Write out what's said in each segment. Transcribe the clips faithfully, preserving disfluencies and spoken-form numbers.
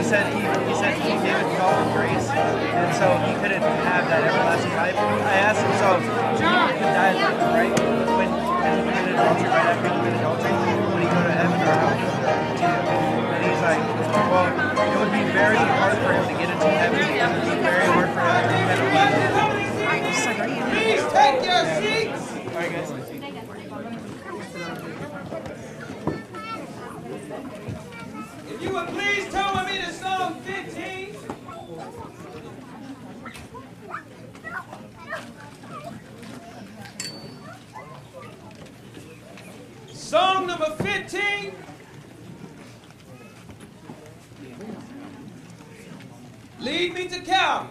said he, he said he gave it to all with grace, and so he couldn't have that everlasting life. I asked him, so he could die right when he committed adultery, right after he committed adultery, would he go to heaven or hell? And he's like, well, it would be very hard for him to get into heaven. It would be very hard for him to kind of live. Please take your seats. All right, guys. If you would please turn with me to Psalm fifteen. Song number fifteen. Lead me to Calvary.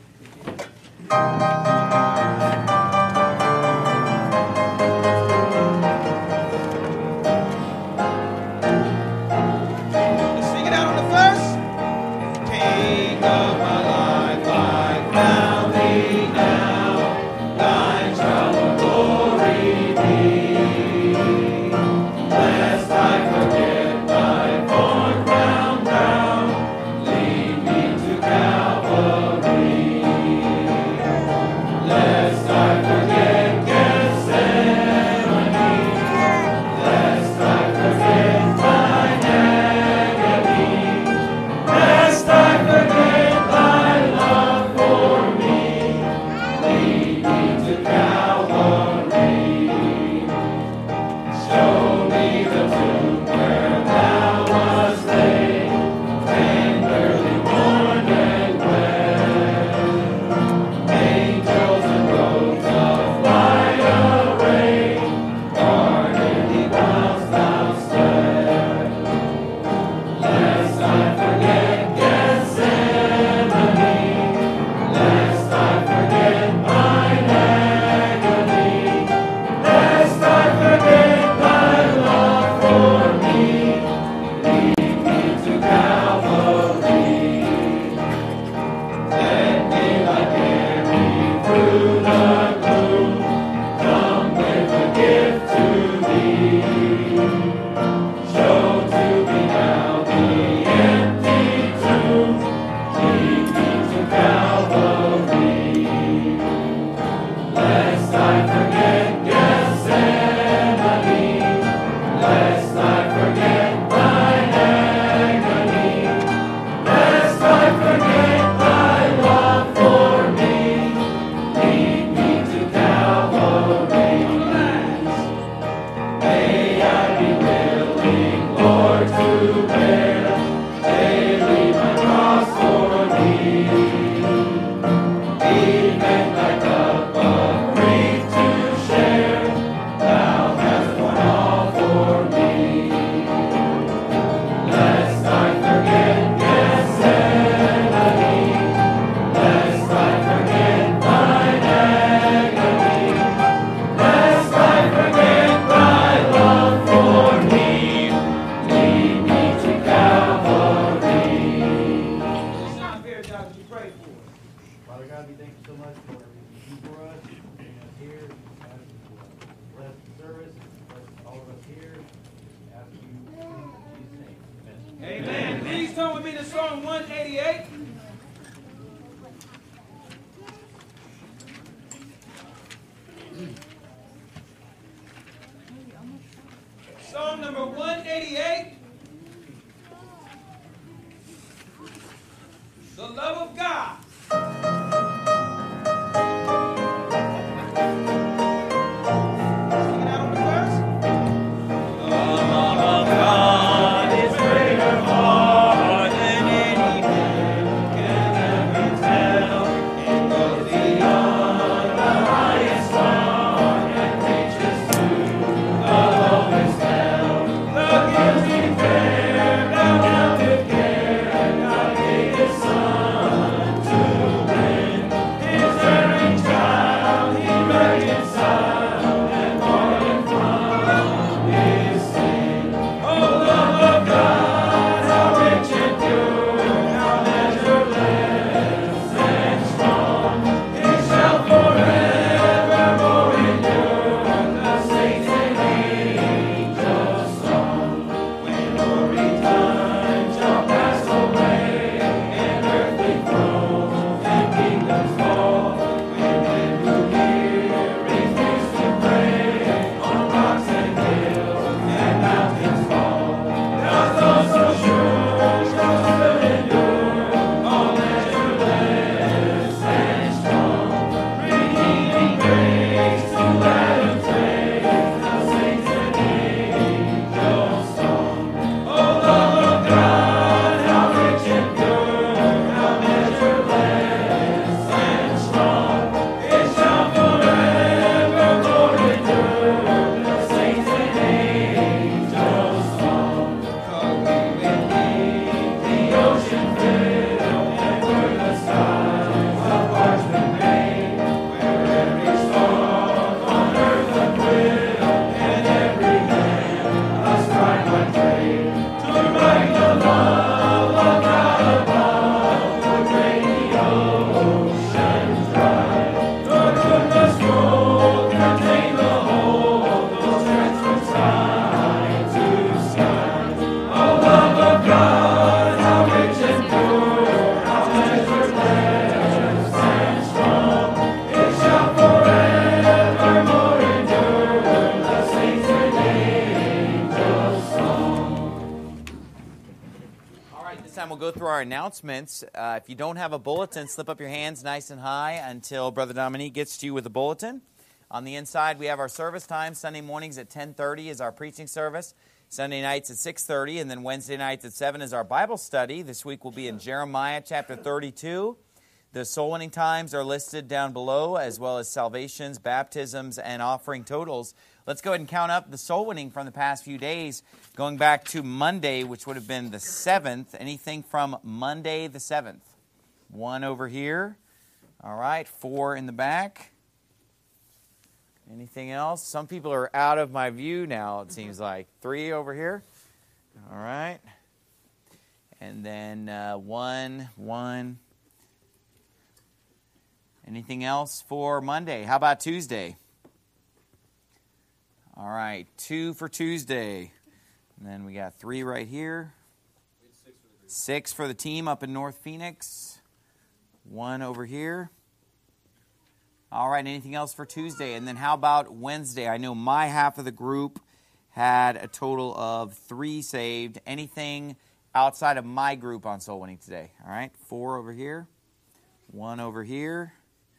Amen. Please turn with me to Psalm one eighty-eight. Psalm number one eighty-eight. The love of God. To All right, this time we'll go through our announcements. Uh, if you don't have a bulletin, slip up your hands nice and high until Brother Dominique gets to you with a bulletin. On the inside, we have our service time. Sunday mornings at ten thirty is our preaching service. Sunday nights at six thirty, and then Wednesday nights at seven is our Bible study. This week we'll be in Jeremiah chapter thirty-two. The soul winning times are listed down below, as well as salvations, baptisms, and offering totals. Let's go ahead and count up the soul winning from the past few days, going back to Monday, which would have been the seventh. Anything from Monday the seventh? One over here. All right, four in the back. Anything else? Some people are out of my view now, it seems like. Three over here. All right. And then uh, one, one. Anything else for Monday? How about Tuesday? All right, two for Tuesday. And then we got three right here. Six for the team up in North Phoenix. One over here. All right, anything else for Tuesday? And then how about Wednesday? I know my half of the group had a total of three saved. Anything outside of my group on soul winning today? All right, four over here. One over here.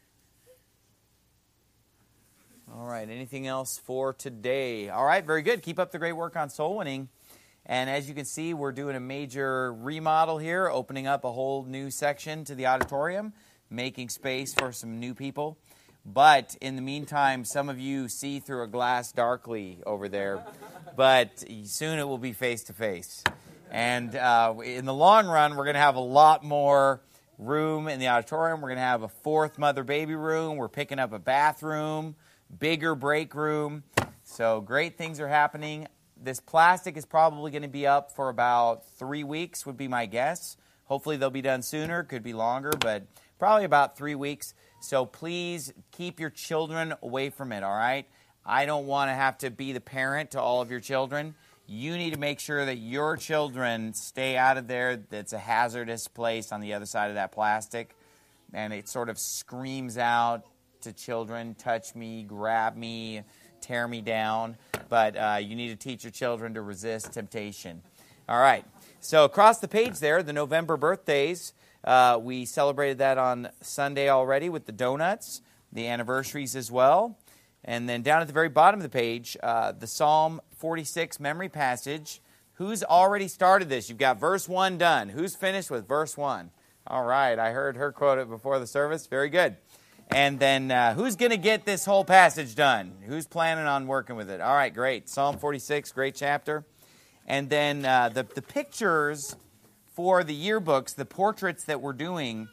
All right, anything else for today? All right, very good. Keep up the great work on soul winning. And as you can see, we're doing a major remodel here, opening up a whole new section to the auditorium, making space for some new people. But in the meantime, some of you see through a glass darkly over there, but soon it will be face-to-face. And uh, in the long run, we're going to have a lot more room in the auditorium. We're going to have a fourth mother-baby room. We're picking up a bathroom, bigger break room. So great things are happening. This plastic is probably going to be up for about three weeks, would be my guess. Hopefully they'll be done sooner. Could be longer, but probably about three weeks. So please keep your children away from it, all right? I don't want to have to be the parent to all of your children. You need to make sure that your children stay out of there. That's a hazardous place on the other side of that plastic. And it sort of screams out to children, touch me, grab me, tear me down. But uh, you need to teach your children to resist temptation. All right. So across the page there, the November birthdays, uh, we celebrated that on Sunday already with the donuts, the anniversaries as well. And then down at the very bottom of the page, uh, the Psalm forty-six memory passage. Who's already started this? You've got verse one done. Who's finished with verse one? All right. I heard her quote it before the service. Very good. And then uh, who's going to get this whole passage done? Who's planning on working with it? All right, great. Psalm forty-six, great chapter. And then uh, the, the pictures for the yearbooks, the portraits that we're doing,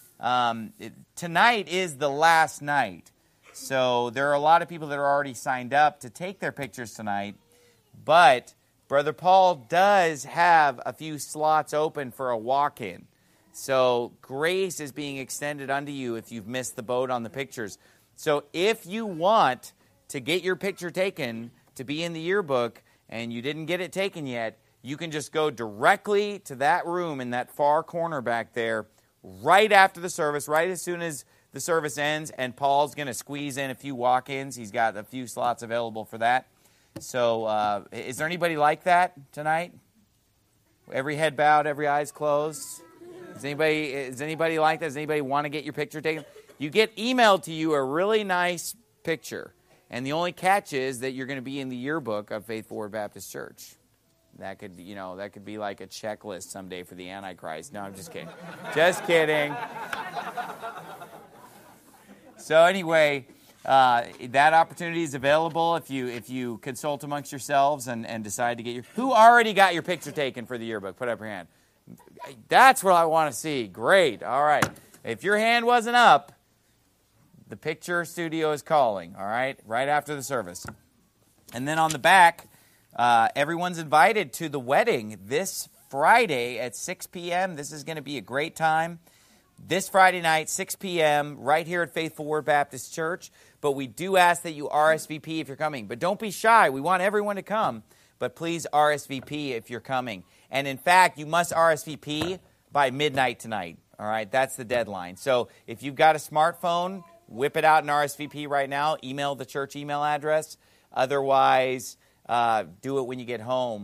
um, it, tonight is the last night. So there are a lot of people that are already signed up to take their pictures tonight. But Brother Paul does have a few slots open for a walk-in. So grace is being extended unto you if you've missed the boat on the pictures. So if you want to get your picture taken to be in the yearbook and you didn't get it taken yet, you can just go directly to that room in that far corner back there right after the service, right as soon as the service ends, and Paul's going to squeeze in a few walk-ins. He's got a few slots available for that. So uh, is there anybody like that tonight? Every head bowed, every eyes closed? Is anybody, is anybody like that? Does anybody want to get your picture taken? You get emailed to you a really nice picture. And the only catch is that you're going to be in the yearbook of Faithful Word Baptist Church. That could, you know, that could be like a checklist someday for the Antichrist. No, I'm just kidding. Just kidding. So anyway, uh, that opportunity is available if you if you consult amongst yourselves and, and decide to get your... Who already got your picture taken for the yearbook? Put up your hand. That's what I want to see. Great. All right. If your hand wasn't up, the picture studio is calling, all right, right after the service. And then on the back, uh, everyone's invited to the wedding this Friday at six p.m. This is going to be a great time. This Friday night, six p.m., right here at Faithful Word Baptist Church. But we do ask that you R S V P if you're coming. But don't be shy. We want everyone to come. But please R S V P if you're coming. And in fact, you must R S V P by midnight tonight. All right, that's the deadline. So if you've got a smartphone, whip it out and R S V P right now. Email the church email address. Otherwise, uh, do it when you get home.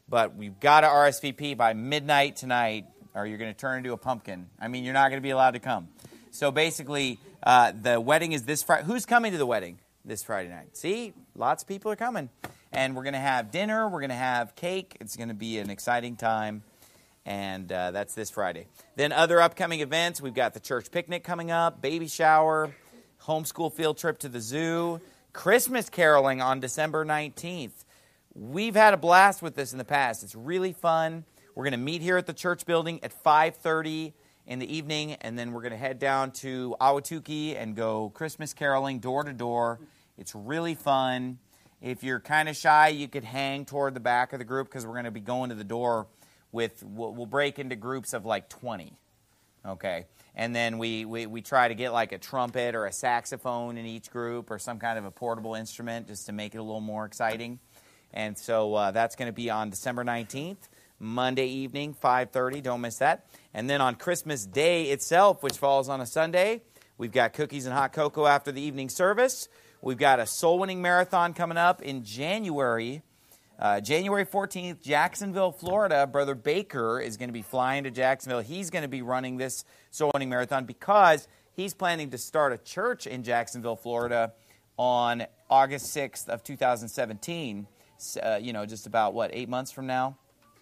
but we've got to R S V P by midnight tonight, or you're going to turn into a pumpkin. I mean, you're not going to be allowed to come. So basically, uh, the wedding is this Friday. Who's coming to the wedding this Friday night? See, lots of people are coming. And we're going to have dinner. We're going to have cake. It's going to be an exciting time. And uh, that's this Friday. Then other upcoming events, we've got the church picnic coming up, baby shower, homeschool field trip to the zoo, Christmas caroling on December nineteenth. We've had a blast with this in the past. It's really fun. We're going to meet here at the church building at five thirty in the evening, and then we're going to head down to Ahwatukee and go Christmas caroling door to door. It's really fun. If you're kind of shy, you could hang toward the back of the group because we're going to be going to the door with, we'll, we'll break into groups of like twenty, okay? And then we, we, we try to get like a trumpet or a saxophone in each group or some kind of a portable instrument just to make it a little more exciting. And so uh, that's going to be on December nineteenth, Monday evening, five thirty. Don't miss that. And then on Christmas Day itself, which falls on a Sunday, we've got cookies and hot cocoa after the evening service. We've got a soul-winning marathon coming up in January. Uh, January fourteenth, Jacksonville, Florida. Brother Baker is going to be flying to Jacksonville. He's going to be running this soul-winning marathon because he's planning to start a church in Jacksonville, Florida on August sixth of two thousand seventeen. Uh, you know, just about, what, eight months from now?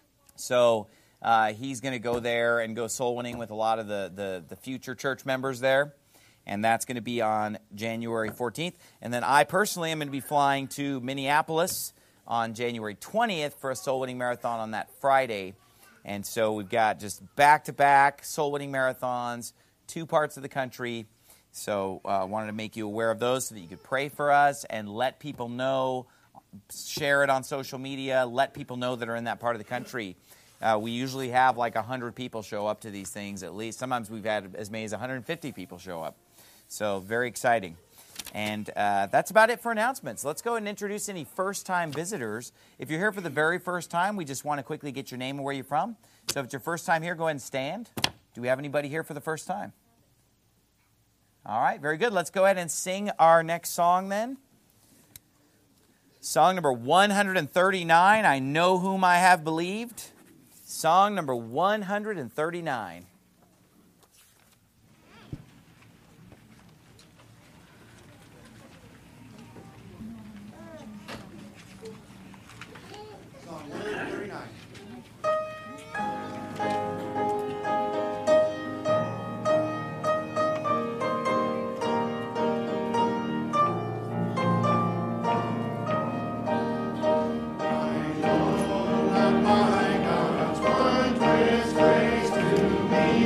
So uh, he's going to go there and go soul winning with a lot of the, the, the future church members there. And that's going to be on January fourteenth. And then I personally am going to be flying to Minneapolis on January twentieth for a soul winning marathon on that Friday. And so we've got just back-to-back soul winning marathons, two parts of the country. So I uh, wanted to make you aware of those so that you could pray for us and let people know. Share it on social media. Let people know that are in that part of the country. Uh, we usually have like one hundred people show up to these things at least. Sometimes we've had as many as one hundred fifty people show up. So very exciting. And uh, that's about it for announcements. Let's go ahead and introduce any first-time visitors. If you're here for the very first time, we just want to quickly get your name and where you're from. So if it's your first time here, go ahead and stand. Do we have anybody here for the first time? All right, very good. Let's go ahead and sing our next song then. Song number one hundred thirty-nine, I Know Whom I Have Believed. Song number one hundred thirty-nine. Song one hundred thirty-nine. My God, God's word with grace to me.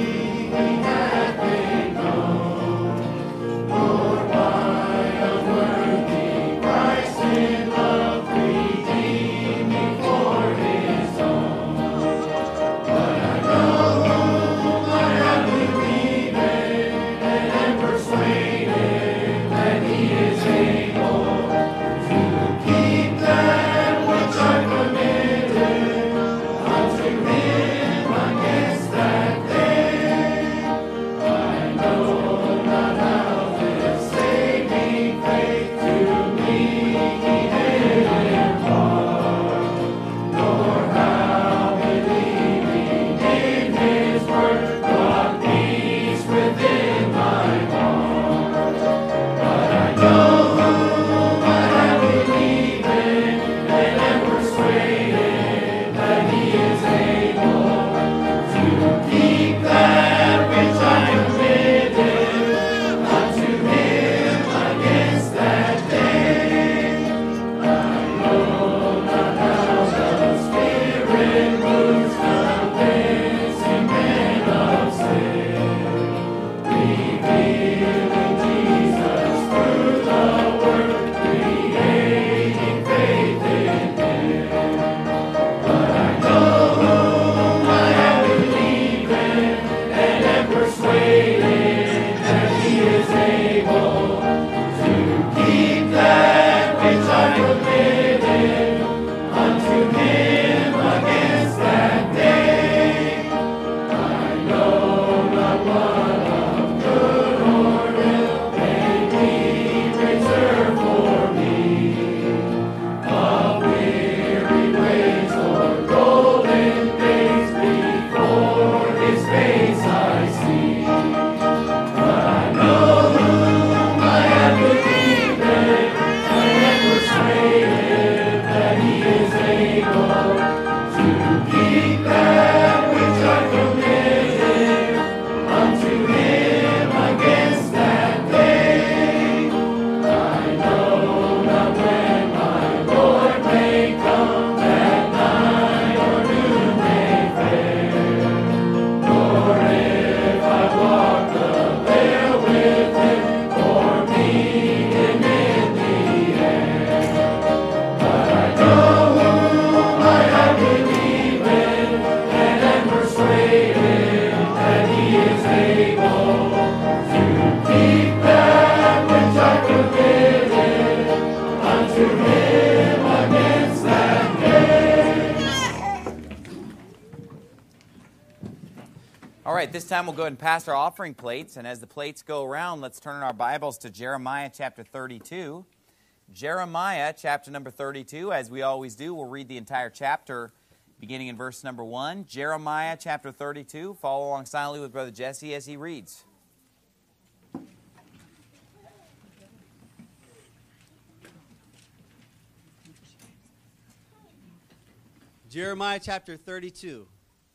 All right, this time we'll go ahead and pass our offering plates, and as the plates go around, let's turn our Bibles to Jeremiah chapter thirty-two. Jeremiah chapter number thirty-two, as we always do, we'll read the entire chapter beginning in verse number one. Jeremiah chapter thirty-two, follow along silently with Brother Jesse as he reads. Jeremiah chapter thirty-two.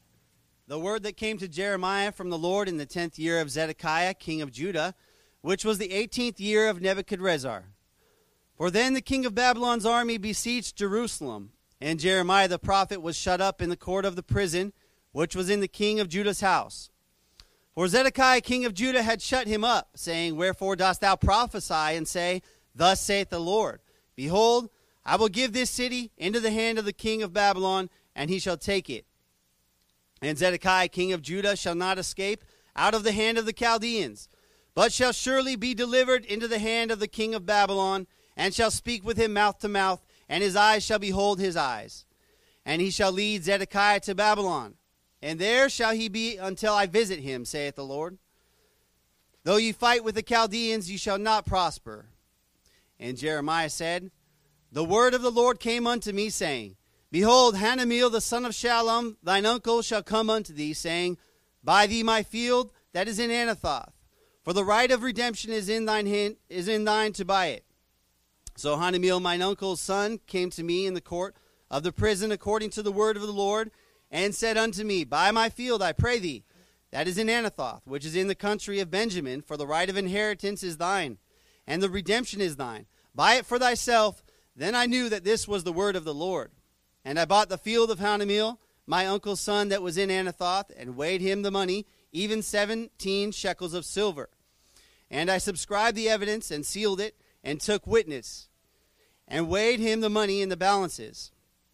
The word that came to Jeremiah from the Lord in the tenth year of Zedekiah, king of Judah, which was the eighteenth year of Nebuchadrezzar. For then the king of Babylon's army besieged Jerusalem, and Jeremiah the prophet was shut up in the court of the prison, which was in the king of Judah's house. For Zedekiah king of Judah had shut him up, saying, Wherefore dost thou prophesy, and say, Thus saith the Lord, Behold, I will give this city into the hand of the king of Babylon, and he shall take it. And Zedekiah king of Judah shall not escape out of the hand of the Chaldeans, but shall surely be delivered into the hand of the king of Babylon, and shall speak with him mouth to mouth, and his eyes shall behold his eyes. And he shall lead Zedekiah to Babylon, and there shall he be until I visit him, saith the Lord. Though ye fight with the Chaldeans, ye shall not prosper. And Jeremiah said, The word of the Lord came unto me, saying, Behold, Hanameel the son of Shallum, thine uncle, shall come unto thee, saying, Buy thee my field that is in Anathoth, for the right of redemption is in thine hand, is in thine to buy it. So Hanameel, mine uncle's son, came to me in the court of the prison according to the word of the Lord, and said unto me, Buy my field, I pray thee, that is in Anathoth, which is in the country of Benjamin, for the right of inheritance is thine, and the redemption is thine. Buy it for thyself. Then I knew that this was the word of the Lord. And I bought the field of Hanameel, my uncle's son that was in Anathoth, and weighed him the money, even seventeen shekels of silver. And I subscribed the evidence, and sealed it, and took witness, and weighed him the money in the balances.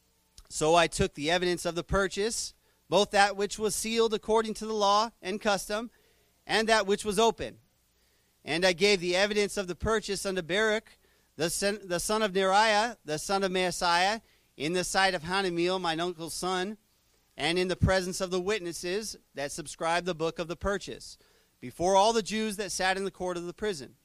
So I took the evidence of the purchase, both that which was sealed according to the law and custom, and that which was open. And I gave the evidence of the purchase unto Baruch, the son, the son of Neriah, the son of Maaseiah, in the sight of Hanameel, mine uncle's son, and in the presence of the witnesses that subscribed the book of the purchase, before all the Jews that sat in the court of the prison.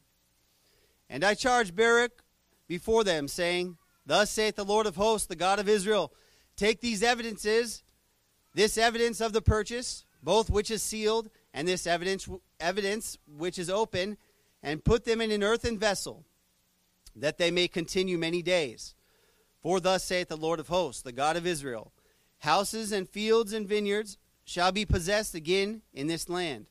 And I charged Baruch before them, saying, Thus saith the Lord of hosts, the God of Israel, Take these evidences, this evidence of the purchase, both which is sealed, and this evidence, evidence which is open, and put them in an earthen vessel, that they may continue many days. For thus saith the Lord of hosts, the God of Israel, Houses and fields and vineyards shall be possessed again in this land.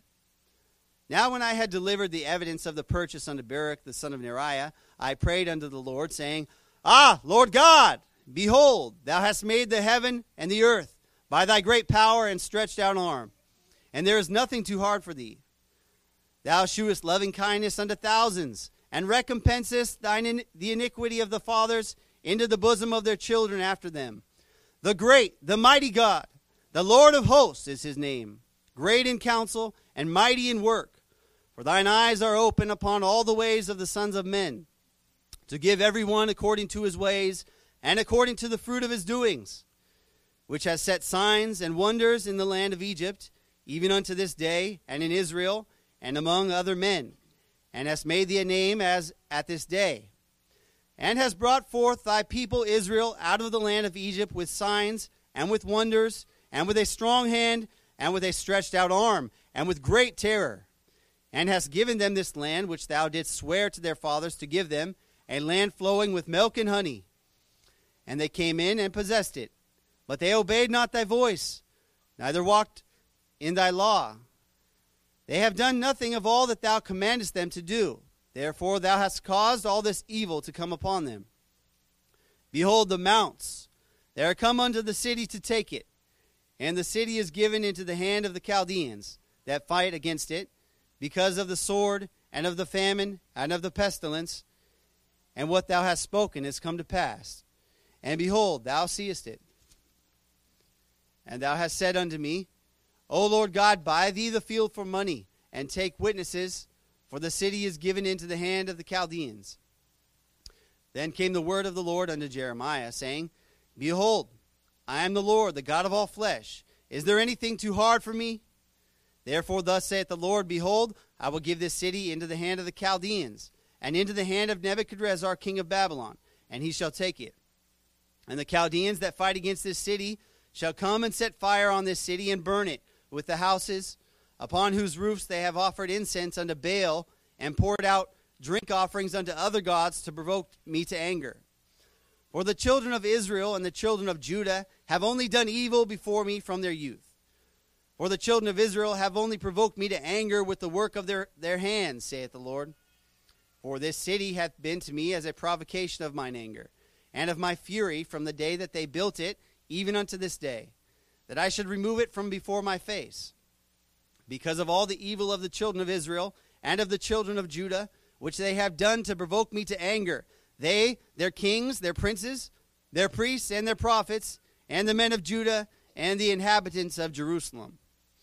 Now when I had delivered the evidence of the purchase unto Baruch the son of Neriah, I prayed unto the Lord, saying, Ah, Lord God, behold, thou hast made the heaven and the earth by thy great power and stretched out arm, and there is nothing too hard for thee. Thou shewest loving kindness unto thousands, and recompensest thine in, the iniquity of the fathers into the bosom of their children after them. The great, the mighty God, the Lord of hosts is his name, great in counsel and mighty in work. For thine eyes are open upon all the ways of the sons of men, to give every one according to his ways and according to the fruit of his doings, which has set signs and wonders in the land of Egypt, even unto this day, and in Israel, and among other men, and hast made thee a name as at this day, and has brought forth thy people Israel out of the land of Egypt with signs and with wonders, and with a strong hand, and with a stretched out arm, and with great terror, and hast given them this land which thou didst swear to their fathers to give them, a land flowing with milk and honey. And they came in and possessed it. But they obeyed not thy voice, neither walked in thy law. They have done nothing of all that thou commandest them to do. Therefore thou hast caused all this evil to come upon them. Behold, the mounts, they are come unto the city to take it, and the city is given into the hand of the Chaldeans that fight against it, because of the sword, and of the famine, and of the pestilence, and what thou hast spoken is come to pass. And behold, thou seest it. And thou hast said unto me, O Lord God, buy thee the field for money, and take witnesses, for the city is given into the hand of the Chaldeans. Then came the word of the Lord unto Jeremiah, saying, Behold, I am the Lord, the God of all flesh. Is there anything too hard for me? Therefore thus saith the Lord, Behold, I will give this city into the hand of the Chaldeans, and into the hand of Nebuchadrezzar king of Babylon, and he shall take it. And the Chaldeans that fight against this city shall come and set fire on this city and burn it with the houses, upon whose roofs they have offered incense unto Baal, and poured out drink offerings unto other gods to provoke me to anger. For the children of Israel and the children of Judah have only done evil before me from their youth. For the children of Israel have only provoked me to anger with the work of their, their hands, saith the Lord. For this city hath been to me as a provocation of mine anger, and of my fury from the day that they built it, even unto this day, that I should remove it from before my face. Because of all the evil of the children of Israel and of the children of Judah, which they have done to provoke me to anger, they, their kings, their princes, their priests, and their prophets, and the men of Judah, and the inhabitants of Jerusalem.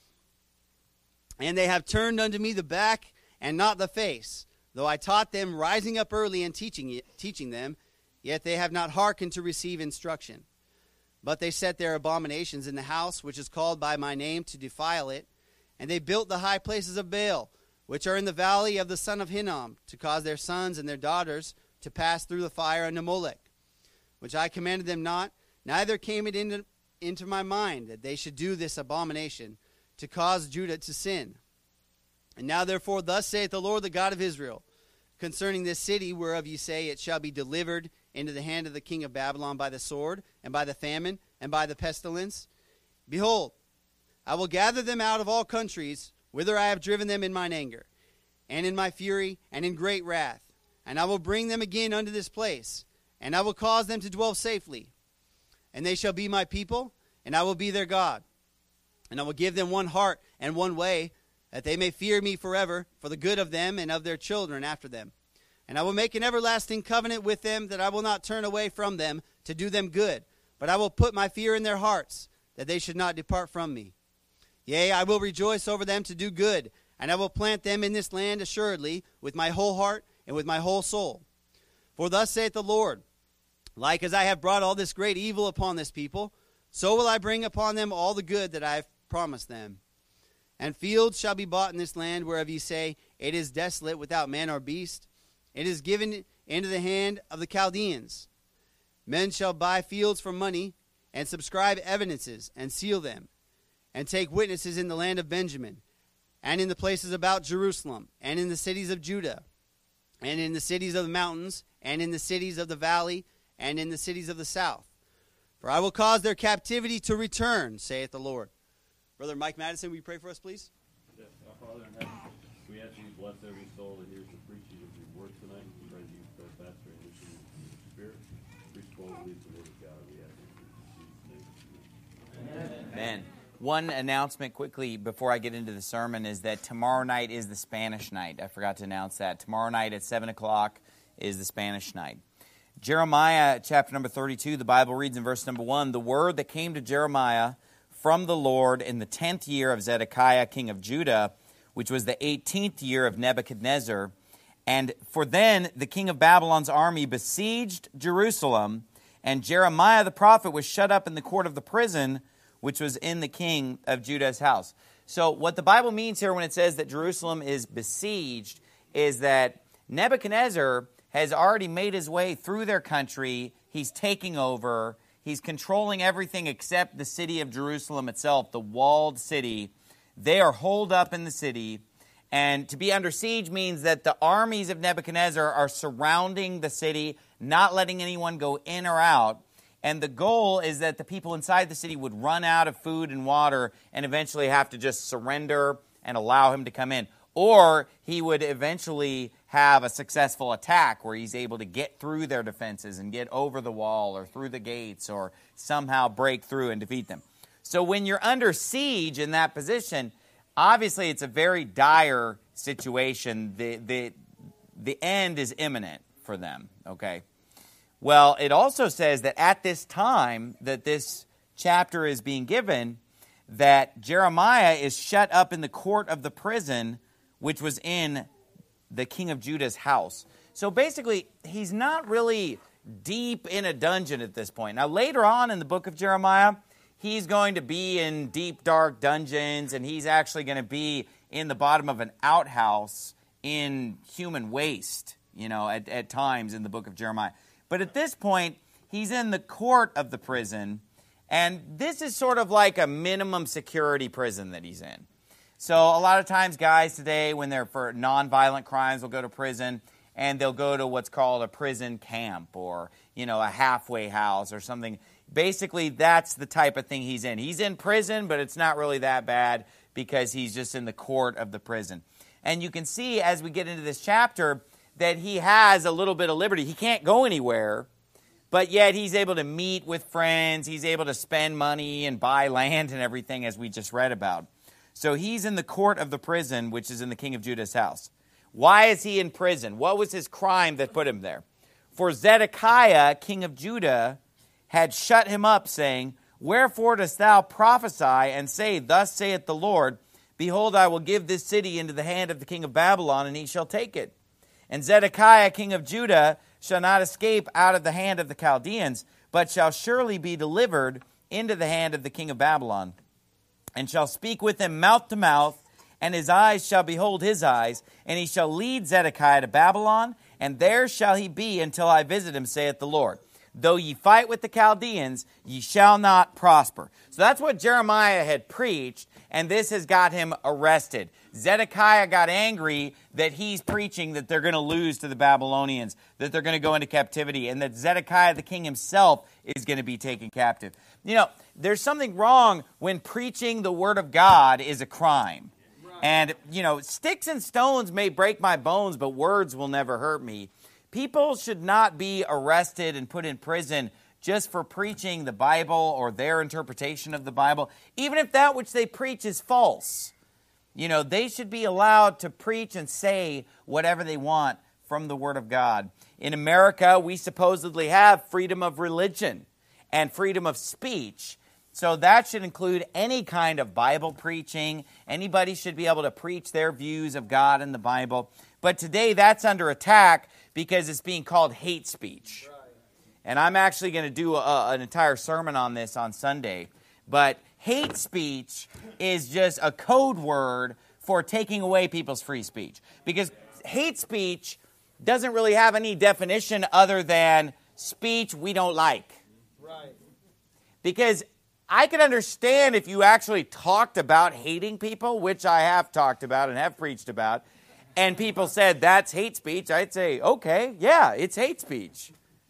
And they have turned unto me the back and not the face, though I taught them, rising up early and teaching teaching them, yet they have not hearkened to receive instruction. But they set their abominations in the house which is called by my name to defile it, and they built the high places of Baal, which are in the valley of the son of Hinnom, to cause their sons and their daughters to pass through the fire unto Molech, which I commanded them not, neither came it into, into my mind that they should do this abomination, to cause Judah to sin. And now therefore thus saith the Lord, the God of Israel, concerning this city whereof ye say, it shall be delivered into the hand of the king of Babylon by the sword, and by the famine, and by the pestilence. Behold, I will gather them out of all countries, whither I have driven them in mine anger, and in my fury, and in great wrath. And I will bring them again unto this place, and I will cause them to dwell safely. And they shall be my people, and I will be their God. And I will give them one heart and one way, that they may fear me forever, for the good of them and of their children after them. And I will make an everlasting covenant with them, that I will not turn away from them to do them good, but I will put my fear in their hearts, that they should not depart from me. Yea, I will rejoice over them to do good, and I will plant them in this land assuredly, with my whole heart and with my whole soul. For thus saith the Lord, like as I have brought all this great evil upon this people, so will I bring upon them all the good that I have promised them. And fields shall be bought in this land, whereof ye say, it is desolate without man or beast. It is given into the hand of the Chaldeans. Men shall buy fields for money, and subscribe evidences, and seal them, and take witnesses in the land of Benjamin, and in the places about Jerusalem, and in the cities of Judah, and in the cities of the mountains, and in the cities of the valley, and in the cities of the south. For I will cause their captivity to return, saith the Lord. Brother Mike Madison, will you pray for us, please? Yes, our Father in heaven, we ask you to bless every soul that hears the preaching of your word tonight. We pray that you bless Pastor and listen to the Spirit. Preach boldly the word of God. We ask you in Jesus' name. Amen. One announcement quickly before I get into the sermon is that tomorrow night is the Spanish night. I forgot to announce that. Tomorrow night at seven o'clock is the Spanish night. Jeremiah chapter number thirty-two, the Bible reads in verse number one, the word that came to Jeremiah from the Lord in the tenth year of Zedekiah, king of Judah, which was the eighteenth year of Nebuchadnezzar. And for then the king of Babylon's army besieged Jerusalem, and Jeremiah the prophet was shut up in the court of the prison, which was in the king of Judah's house. So what the Bible means here when it says that Jerusalem is besieged is that Nebuchadnezzar has already made his way through their country. He's taking over. He's controlling everything except the city of Jerusalem itself, the walled city. They are holed up in the city. And to be under siege means that the armies of Nebuchadnezzar are surrounding the city, not letting anyone go in or out. And the goal is that the people inside the city would run out of food and water and eventually have to just surrender and allow him to come in. Or he would eventually have a successful attack where he's able to get through their defenses and get over the wall or through the gates or somehow break through and defeat them. So when you're under siege in that position, obviously it's a very dire situation. The, the, the end is imminent for them, okay? Well, it also says that at this time that this chapter is being given, that Jeremiah is shut up in the court of the prison, which was in the king of Judah's house. So basically, he's not really deep in a dungeon at this point. Now, later on in the book of Jeremiah, he's going to be in deep, dark dungeons, and he's actually going to be in the bottom of an outhouse in human waste, you know, at, at times in the book of Jeremiah. But at this point, he's in the court of the prison, and this is sort of like a minimum security prison that he's in. So a lot of times guys today, when they're for nonviolent crimes, will go to prison, and they'll go to what's called a prison camp or, you know, a halfway house or something. Basically, that's the type of thing he's in. He's in prison, but it's not really that bad because he's just in the court of the prison. And you can see as we get into this chapter that he has a little bit of liberty. He can't go anywhere, but yet he's able to meet with friends. He's able to spend money and buy land and everything, as we just read about. So he's in the court of the prison, which is in the king of Judah's house. Why is he in prison? What was his crime that put him there? For Zedekiah, king of Judah, had shut him up, saying, Wherefore dost thou prophesy and say, Thus saith the Lord, Behold, I will give this city into the hand of the king of Babylon, and he shall take it. And Zedekiah, king of Judah, shall not escape out of the hand of the Chaldeans, but shall surely be delivered into the hand of the king of Babylon, and shall speak with him mouth to mouth, and his eyes shall behold his eyes, and he shall lead Zedekiah to Babylon, and there shall he be until I visit him, saith the Lord. Though ye fight with the Chaldeans, ye shall not prosper. So that's what Jeremiah had preached, and this has got him arrested. Zedekiah got angry that he's preaching that they're going to lose to the Babylonians, that they're going to go into captivity, and that Zedekiah the king himself is going to be taken captive. You know, there's something wrong when preaching the word of God is a crime. And, you know, sticks and stones may break my bones, but words will never hurt me. People should not be arrested and put in prison just for preaching the Bible or their interpretation of the Bible, even if that which they preach is false. You know, they should be allowed to preach and say whatever they want from the Word of God. In America, we supposedly have freedom of religion and freedom of speech. So that should include any kind of Bible preaching. Anybody should be able to preach their views of God and the Bible. But today that's under attack because it's being called hate speech. And I'm actually going to do a, an entire sermon on this on Sunday. But hate speech is just a code word for taking away people's free speech. Because hate speech doesn't really have any definition other than speech we don't like. Right. Because I can understand if you actually talked about hating people, which I have talked about and have preached about, and people said that's hate speech, I'd say, okay, yeah, it's hate speech.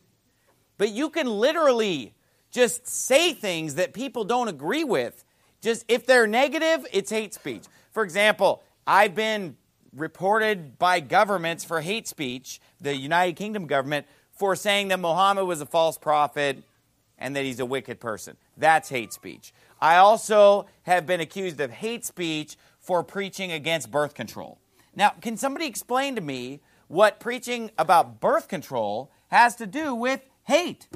But you can literally just say things that people don't agree with. Just if they're negative, it's hate speech. For example, I've been reported by governments for hate speech, the United Kingdom government, for saying that Muhammad was a false prophet and that he's a wicked person. That's hate speech. I also have been accused of hate speech for preaching against birth control. Now, can somebody explain to me what preaching about birth control has to do with hate?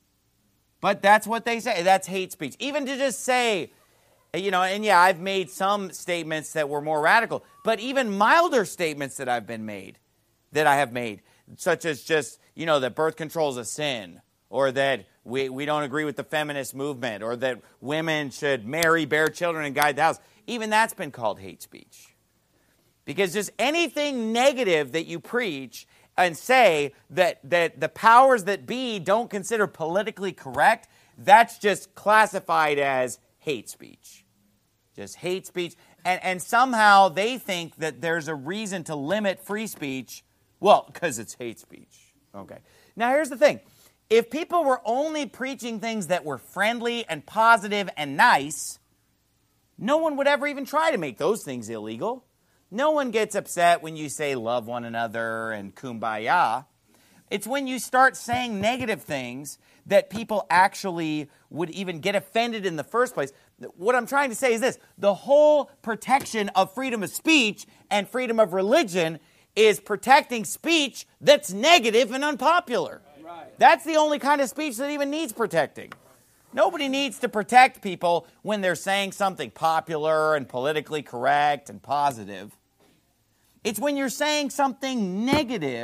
But that's what they say. That's hate speech. Even to just say, you know, and yeah, I've made some statements that were more radical, but even milder statements that I've been made, that I have made, such as just, you know, that birth control is a sin, or that we, we don't agree with the feminist movement, or that women should marry, bear children, and guide the house. Even that's been called hate speech. Because just anything negative that you preach and say that, that the powers that be don't consider politically correct, that's just classified as hate speech. Just hate speech. And, and somehow they think that there's a reason to limit free speech, well, because it's hate speech. Okay. Now here's the thing. If people were only preaching things that were friendly and positive and nice, no one would ever even try to make those things illegal. No one gets upset when you say love one another and kumbaya. It's when you start saying negative things that people actually would even get offended in the first place. What I'm trying to say is this. The whole protection of freedom of speech and freedom of religion is protecting speech that's negative and unpopular. Right. That's the only kind of speech that even needs protecting. Nobody needs to protect people when they're saying something popular and politically correct and positive. It's when you're saying something negative,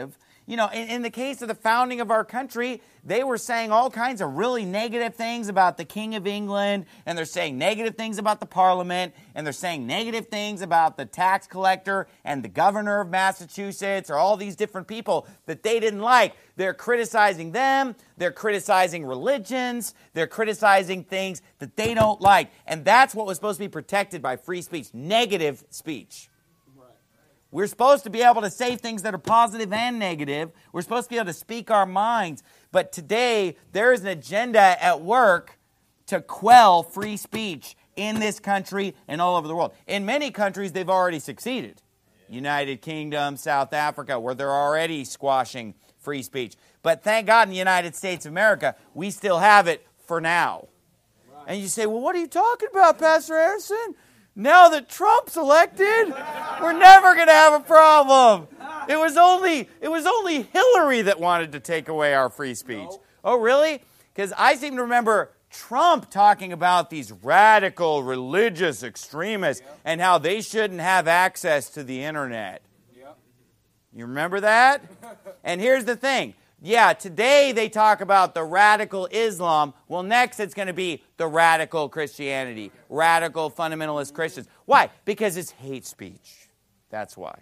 You know, in, in the case of the founding of our country, they were saying all kinds of really negative things about the King of England, and they're saying negative things about the Parliament, and they're saying negative things about the tax collector and the governor of Massachusetts, or all these different people that they didn't like. They're criticizing them, they're criticizing religions, they're criticizing things that they don't like. And that's what was supposed to be protected by free speech, negative speech. We're supposed to be able to say things that are positive and negative. We're supposed to be able to speak our minds. But today, there is an agenda at work to quell free speech in this country and all over the world. In many countries, they've already succeeded. United Kingdom, South Africa, where they're already squashing free speech. But thank God in the United States of America, we still have it for now. And you say, well, what are you talking about, Pastor Anderson? Now that Trump's elected, we're never going to have a problem. It was only it was only Hillary that wanted to take away our free speech. No. Oh, really? Because I seem to remember Trump talking about these radical religious extremists yep. and how they shouldn't have access to the internet. Yep. You remember that? And here's the thing. Yeah, today they talk about the radical Islam. Well, next it's going to be the radical Christianity, radical fundamentalist Christians. Why? Because it's hate speech. That's why.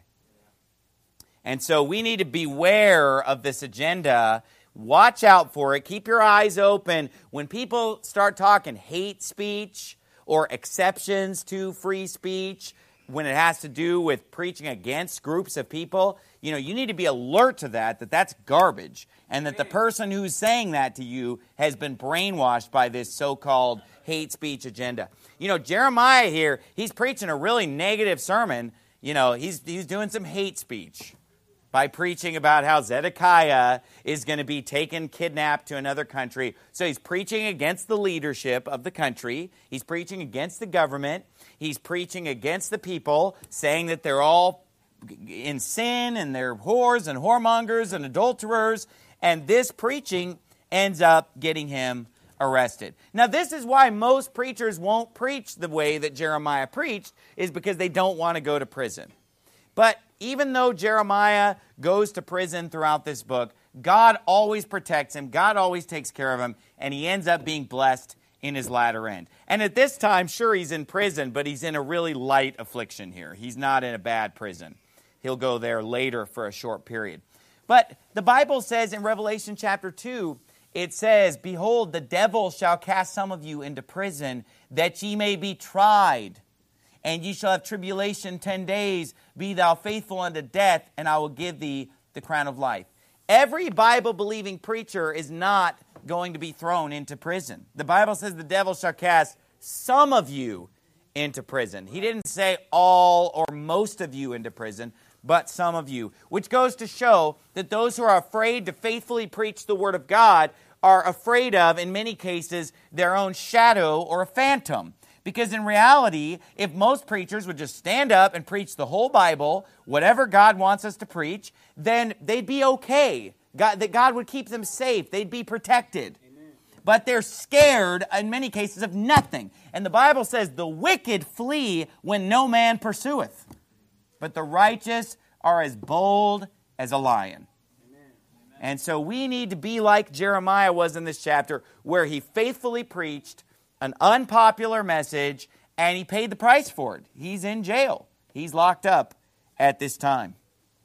And so we need to beware of this agenda. Watch out for it. Keep your eyes open. When people start talking hate speech or exceptions to free speech, when it has to do with preaching against groups of people, you know, you need to be alert to that, that that's garbage, and that the person who's saying that to you has been brainwashed by this so-called hate speech agenda. You know, Jeremiah here, he's preaching a really negative sermon. You know, he's he's doing some hate speech by preaching about how Zedekiah is going to be taken, kidnapped to another country. So he's preaching against the leadership of the country. He's preaching against the government. He's preaching against the people, saying that they're all in sin and they're whores and whoremongers and adulterers. And this preaching ends up getting him arrested. Now, this is why most preachers won't preach the way that Jeremiah preached, is because they don't want to go to prison. But even though Jeremiah goes to prison throughout this book, God always protects him, God always takes care of him, and he ends up being blessed in his latter end. And at this time, sure, he's in prison, but he's in a really light affliction here. He's not in a bad prison. He'll go there later for a short period. But the Bible says in Revelation chapter two, it says, "Behold, the devil shall cast some of you into prison, that ye may be tried. And ye shall have tribulation ten days. Be thou faithful unto death, and I will give thee the crown of life." Every Bible-believing preacher is not going to be thrown into prison. The Bible says the devil shall cast some of you into prison. He didn't say all or most of you into prison, but some of you, which goes to show that those who are afraid to faithfully preach the Word of God are afraid of, in many cases, their own shadow or a phantom. Because in reality, if most preachers would just stand up and preach the whole Bible, whatever God wants us to preach, then they'd be okay. God, that God would keep them safe. They'd be protected. Amen. But they're scared, in many cases, of nothing. And the Bible says, "The wicked flee when no man pursueth, but the righteous are as bold as a lion." Amen. And so we need to be like Jeremiah was in this chapter, where he faithfully preached an unpopular message, and he paid the price for it. He's in jail. He's locked up at this time.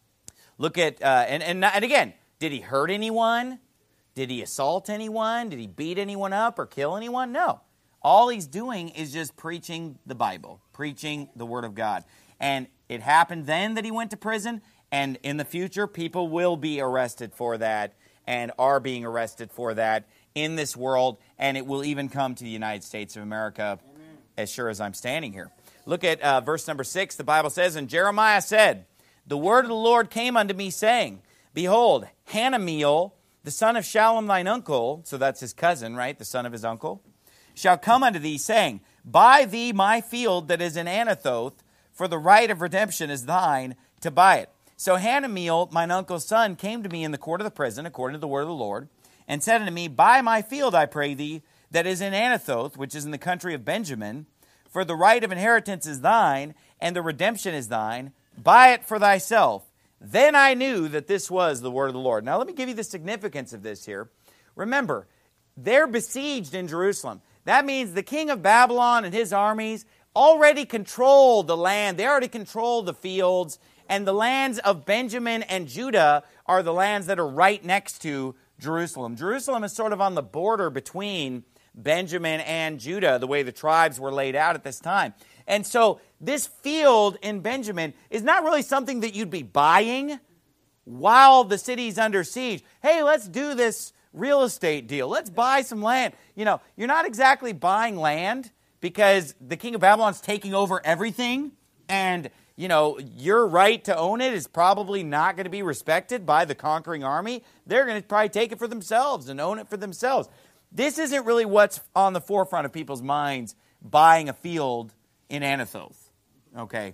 Look at, uh, and, and, and again, did he hurt anyone? Did he assault anyone? Did he beat anyone up or kill anyone? No. All he's doing is just preaching the Bible, preaching the Word of God. And it happened then that he went to prison, and in the future, people will be arrested for that and are being arrested for that in this world, and it will even come to the United States of America. Amen. As sure as I'm standing here. Look at uh, verse number six. The Bible says, "And Jeremiah said, The word of the Lord came unto me, saying, Behold, Hanamiel, the son of Shallum thine uncle," so that's his cousin, right, the son of his uncle, "shall come unto thee, saying, Buy thee my field that is in Anathoth, for the right of redemption is thine to buy it. So Hanamiel, mine uncle's son, came to me in the court of the prison, according to the word of the Lord, and said unto me, Buy my field, I pray thee, that is in Anathoth, which is in the country of Benjamin, for the right of inheritance is thine, and the redemption is thine. Buy it for thyself. Then I knew that this was the word of the Lord. Now let me give you the significance of this here. Remember, they're besieged in Jerusalem. That means the king of Babylon and his armies already control the land. They already control the fields. And the lands of Benjamin and Judah are the lands that are right next to Jerusalem. Jerusalem is sort of on the border between Benjamin and Judah, the way the tribes were laid out at this time. And so this field in Benjamin is not really something that you'd be buying while the city's under siege. Hey, let's do this real estate deal. Let's buy some land. You know, you're not exactly buying land because the king of Babylon's taking over everything, and you know, your right to own it is probably not going to be respected by the conquering army. They're going to probably take it for themselves and own it for themselves. This isn't really what's on the forefront of people's minds, buying a field in Anathoth. Okay.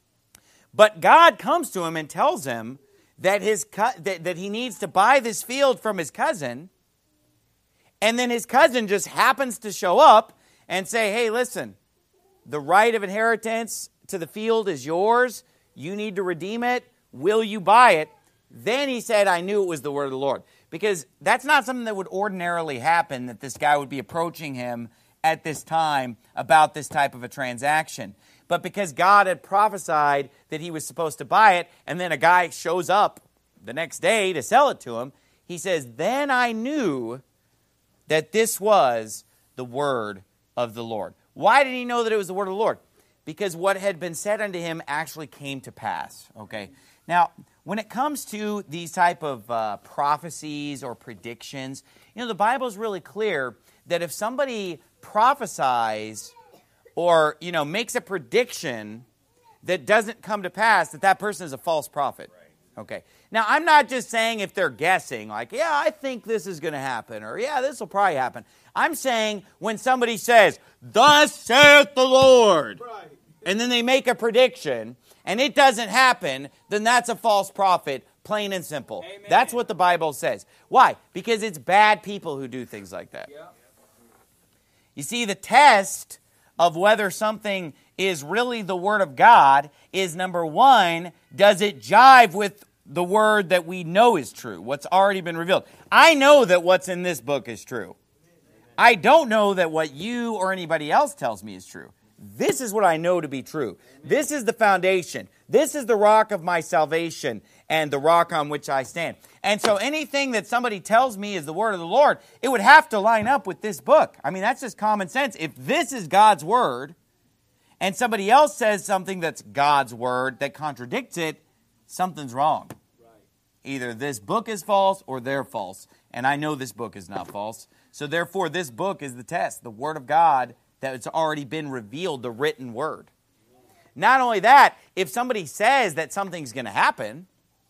But God comes to him and tells him that his co- that, that he needs to buy this field from his cousin. And then his cousin just happens to show up and say, hey, listen, the right of inheritance to the field is yours. You need to redeem it. Will you buy it? Then he said, I knew it was the word of the Lord. Because that's not something that would ordinarily happen, that this guy would be approaching him at this time about this type of a transaction. But because God had prophesied that he was supposed to buy it, and then a guy shows up the next day to sell it to him, he says, then I knew that this was the word of the Lord. Why did he know that it was the word of the Lord? Because what had been said unto him actually came to pass. Okay. Now, when it comes to these type of uh, prophecies or predictions, you know, the Bible is really clear that if somebody prophesies or, you know, makes a prediction that doesn't come to pass, that that person is a false prophet. Okay. Now, I'm not just saying if they're guessing, like, yeah, I think this is going to happen, or yeah, this will probably happen. I'm saying when somebody says, thus saith the Lord, right, and then they make a prediction, and it doesn't happen, then that's a false prophet, plain and simple. Amen. That's what the Bible says. Why? Because it's bad people who do things like that. Yep. You see, the test of whether something is really the Word of God is, number one, does it jive with the Word that we know is true, what's already been revealed? I know that what's in this book is true. I don't know that what you or anybody else tells me is true. This is what I know to be true. This is the foundation. This is the rock of my salvation and the rock on which I stand. And so anything that somebody tells me is the word of the Lord, it would have to line up with this book. I mean, that's just common sense. If this is God's word and somebody else says something that's God's word that contradicts it, something's wrong. Either this book is false or they're false. And I know this book is not false. So therefore, this book is the test, the word of God that's already been revealed, the written word. Not only that, if somebody says that something's going to happen,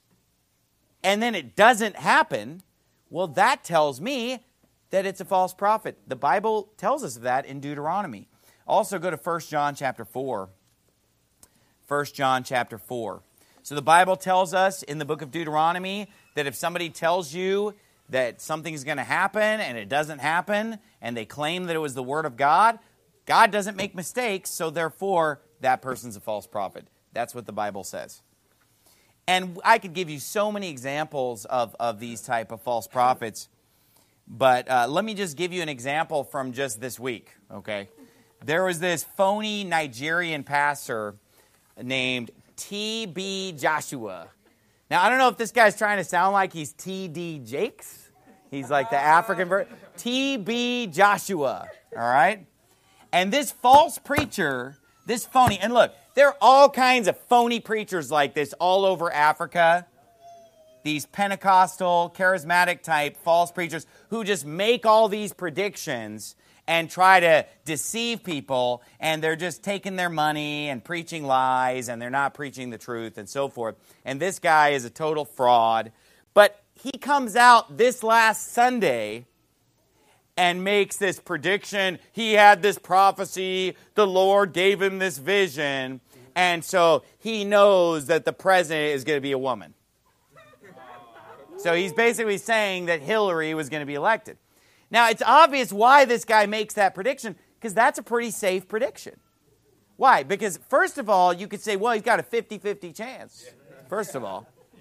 and then it doesn't happen, well, that tells me that it's a false prophet. The Bible tells us that in Deuteronomy. Also go to First John chapter four. First John chapter four. So the Bible tells us in the book of Deuteronomy that if somebody tells you that something's going to happen and it doesn't happen, and they claim that it was the word of God, God doesn't make mistakes, so therefore that person's a false prophet. That's what the Bible says. And I could give you so many examples of, of these type of false prophets, but uh, let me just give you an example from just this week, okay? There was this phony Nigerian pastor named T B Joshua. Now, I don't know if this guy's trying to sound like he's T D Jakes. He's like the African version. T B Joshua, all right? And this false preacher, this phony, and look, there are all kinds of phony preachers like this all over Africa. These Pentecostal, charismatic type false preachers who just make all these predictions and try to deceive people, and they're just taking their money and preaching lies, and they're not preaching the truth and so forth. And this guy is a total fraud. But he comes out this last Sunday and makes this prediction. He had this prophecy. The Lord gave him this vision. And so he knows that the president is going to be a woman. So he's basically saying that Hillary was going to be elected. Now, it's obvious why this guy makes that prediction, because that's a pretty safe prediction. Why? Because, first of all, you could say, well, he's got a fifty-fifty chance, first of all.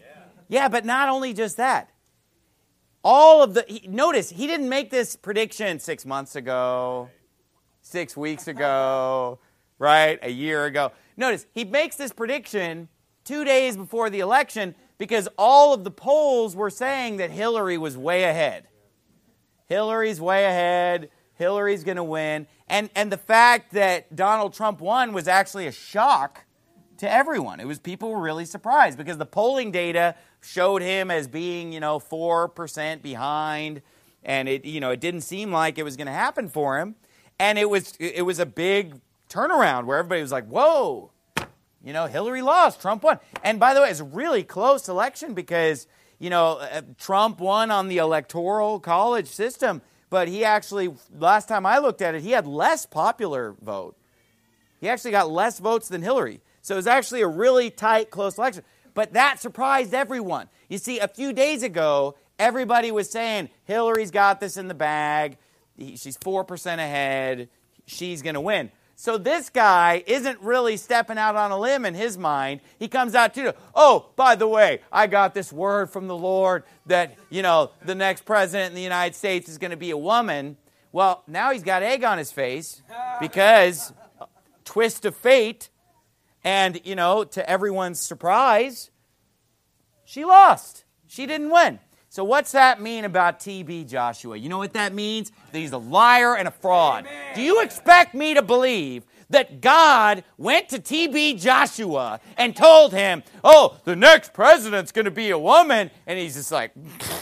Yeah, but not only just that. All of the, he, notice, he didn't make this prediction six months ago, six weeks ago, right, a year ago. Notice, he makes this prediction two days before the election because all of the polls were saying that Hillary was way ahead. Hillary's way ahead. Hillary's going to win. And, and the fact that Donald Trump won was actually a shock to everyone. It was, people were really surprised because the polling data showed him as being, you know, four percent behind, and it, you know, it didn't seem like it was going to happen for him. And it was, it was a big turnaround where everybody was like, whoa, you know, Hillary lost, Trump won. And by the way, it's a really close election because, you know, uh, Trump won on the electoral college system, but he actually, last time I looked at it, he had less popular vote. He actually got less votes than Hillary. So it was actually a really tight, close election. But that surprised everyone. You see, a few days ago, everybody was saying, Hillary's got this in the bag. She's four percent ahead. She's going to win. So this guy isn't really stepping out on a limb in his mind. He comes out to, oh, by the way, I got this word from the Lord that, you know, the next president in the United States is going to be a woman. Well, now he's got egg on his face because twist of fate. And, you know, to everyone's surprise, she lost. She didn't win. So what's that mean about T B Joshua? You know what that means? That he's a liar and a fraud. Amen. Do you expect me to believe that God went to T B Joshua and told him, oh, the next president's going to be a woman? And he's just like,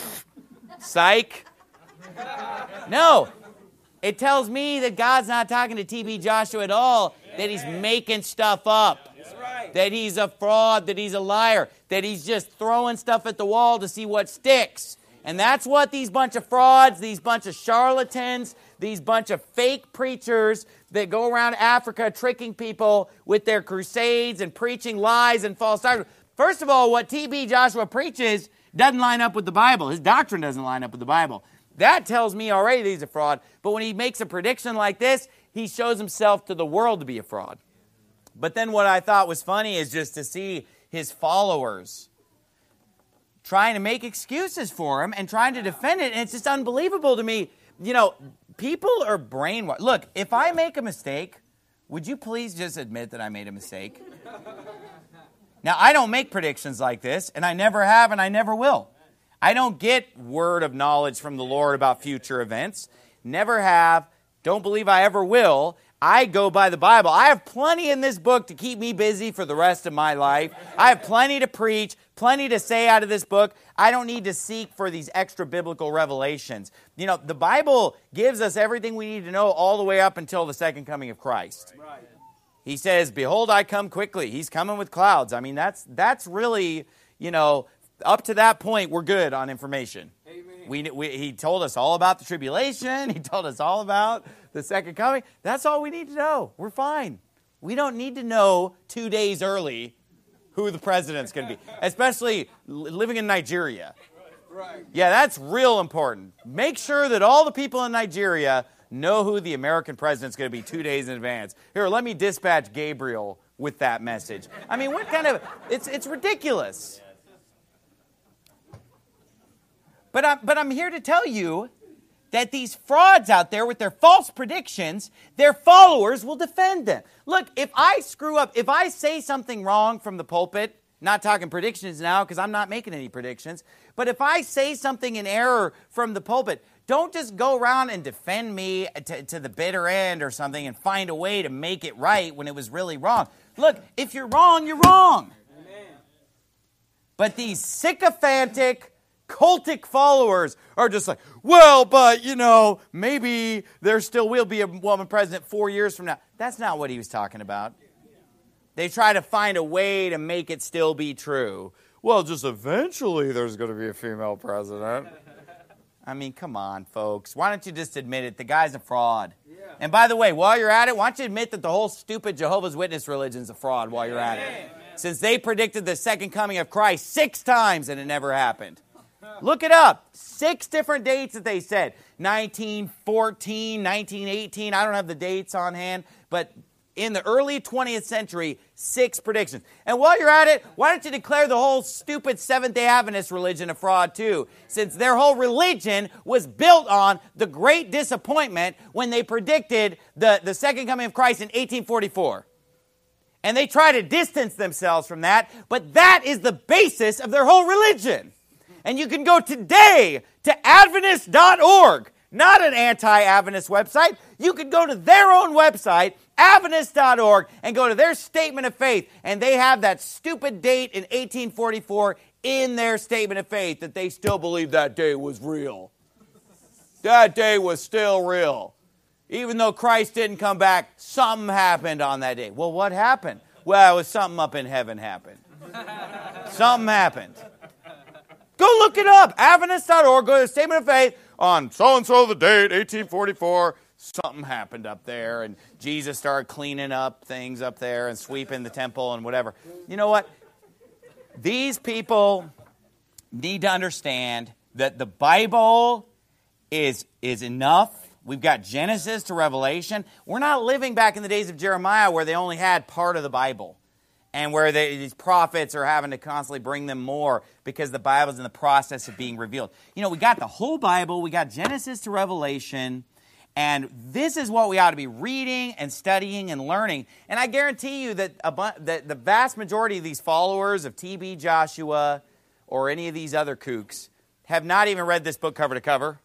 psych. No. It tells me that God's not talking to T B Joshua at all, that he's making stuff up. That he's a fraud, that he's a liar, that he's just throwing stuff at the wall to see what sticks. And that's what these bunch of frauds, these bunch of charlatans, these bunch of fake preachers that go around Africa tricking people with their crusades and preaching lies and false doctrine. First of all, what T B Joshua preaches doesn't line up with the Bible. His doctrine doesn't line up with the Bible. That tells me already that he's a fraud. But when he makes a prediction like this, he shows himself to the world to be a fraud. But then what I thought was funny is just to see his followers trying to make excuses for him and trying to defend it. And it's just unbelievable to me. You know, people are brainwashed. Look, if I make a mistake, would you please just admit that I made a mistake? Now, I don't make predictions like this, and I never have, and I never will. I don't get word of knowledge from the Lord about future events. Never have. Don't believe I ever will. I go by the Bible. I have plenty in this book to keep me busy for the rest of my life. I have plenty to preach, plenty to say out of this book. I don't need to seek for these extra biblical revelations. You know, the Bible gives us everything we need to know all the way up until the second coming of Christ. He says, behold, I come quickly. He's coming with clouds. I mean, that's that's really, you know, up to that point, we're good on information. We, we, he told us all about the tribulation. He told us all about the second coming. That's all we need to know. We're fine. We don't need to know two days early who the president's going to be, especially living in Nigeria. Yeah, that's real important. Make sure that all the people in Nigeria know who the American president's going to be two days in advance. Here, let me dispatch Gabriel with that message. I mean, what kind of, it's it's ridiculous. But I'm, but I'm here to tell you that these frauds out there with their false predictions, their followers will defend them. Look, if I screw up, if I say something wrong from the pulpit, not talking predictions now because I'm not making any predictions, but if I say something in error from the pulpit, don't just go around and defend me to, to the bitter end or something and find a way to make it right when it was really wrong. Look, if you're wrong, you're wrong. Amen. But these sycophantic, cultic followers are just like, well, but, you know, maybe there still will be a woman president four years from now. That's not what he was talking about. They try to find a way to make it still be true. Well, just eventually there's going to be a female president. I mean, come on, folks. Why don't you just admit it? The guy's a fraud. Yeah. And by the way, while you're at it, why don't you admit that the whole stupid Jehovah's Witness religion's a fraud while you're at it? Since they predicted the second coming of Christ six times and it never happened. Look it up. Six different dates that they said. nineteen fourteen, nineteen eighteen. I don't have the dates on hand, but in the early twentieth century, six predictions. And while you're at it, why don't you declare the whole stupid Seventh-day Adventist religion a fraud too? Since their whole religion was built on the great disappointment when they predicted the, the second coming of Christ in eighteen forty-four. And they try to distance themselves from that, but that is the basis of their whole religion. And you can go today to Adventist dot org, not an anti-Adventist website. You could go to their own website, Adventist dot org, and go to their statement of faith, and they have that stupid date in eighteen forty-four in their statement of faith that they still believe that day was real. That day was still real. Even though Christ didn't come back, something happened on that day. Well, what happened? Well, it was something up in heaven happened. Something happened. Go look it up. Adventist dot org, go to the statement of faith on so-and-so the date, eighteen forty-four. Something happened up there, and Jesus started cleaning up things up there and sweeping the temple and whatever. You know what? These people need to understand that the Bible is, is enough. We've got Genesis to Revelation. We're not living back in the days of Jeremiah where they only had part of the Bible and where they, these prophets are having to constantly bring them more because the Bible's in the process of being revealed. You know, we got the whole Bible. We got Genesis to Revelation. And this is what we ought to be reading and studying and learning. And I guarantee you that, a bu- that the vast majority of these followers of T B Joshua or any of these other kooks have not even read this book cover to cover.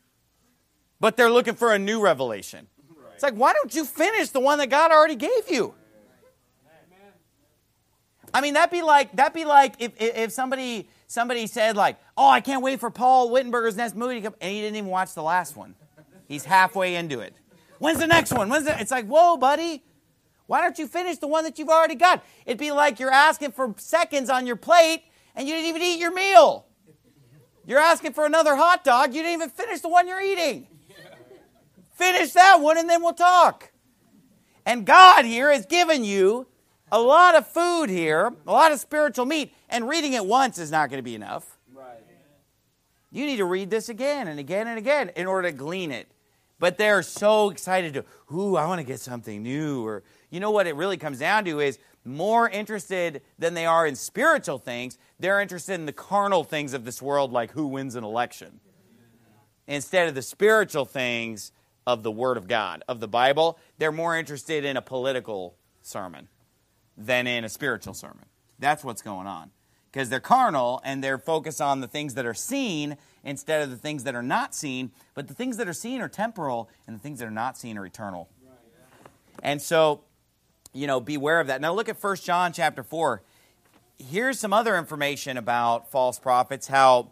But they're looking for a new revelation. Right. It's like, why don't you finish the one that God already gave you? Amen. I mean, that'd be like that'd be like if if somebody somebody said like, oh, I can't wait for Paul Wittenberger's next movie to come, and he didn't even watch the last one. He's halfway into it. When's the next one? When's the... It's like, whoa, buddy. Why don't you finish the one that you've already got? It'd be like you're asking for seconds on your plate, and you didn't even eat your meal. You're asking for another hot dog. You didn't even finish the one you're eating. Finish that one, and then we'll talk. And God here has given you a lot of food here, a lot of spiritual meat, and reading it once is not going to be enough. Right. You need to read this again and again and again in order to glean it. But they're so excited to, ooh, I want to get something new. Or, you know what it really comes down to is more interested than they are in spiritual things, they're interested in the carnal things of this world, like who wins an election. Instead of the spiritual things of the Word of God, of the Bible, they're more interested in a political sermon than in a spiritual sermon. That's what's going on. Because they're carnal and they're focused on the things that are seen instead of the things that are not seen. But the things that are seen are temporal and the things that are not seen are eternal. And so, you know, beware of that. Now look at First John chapter four. Here's some other information about false prophets, how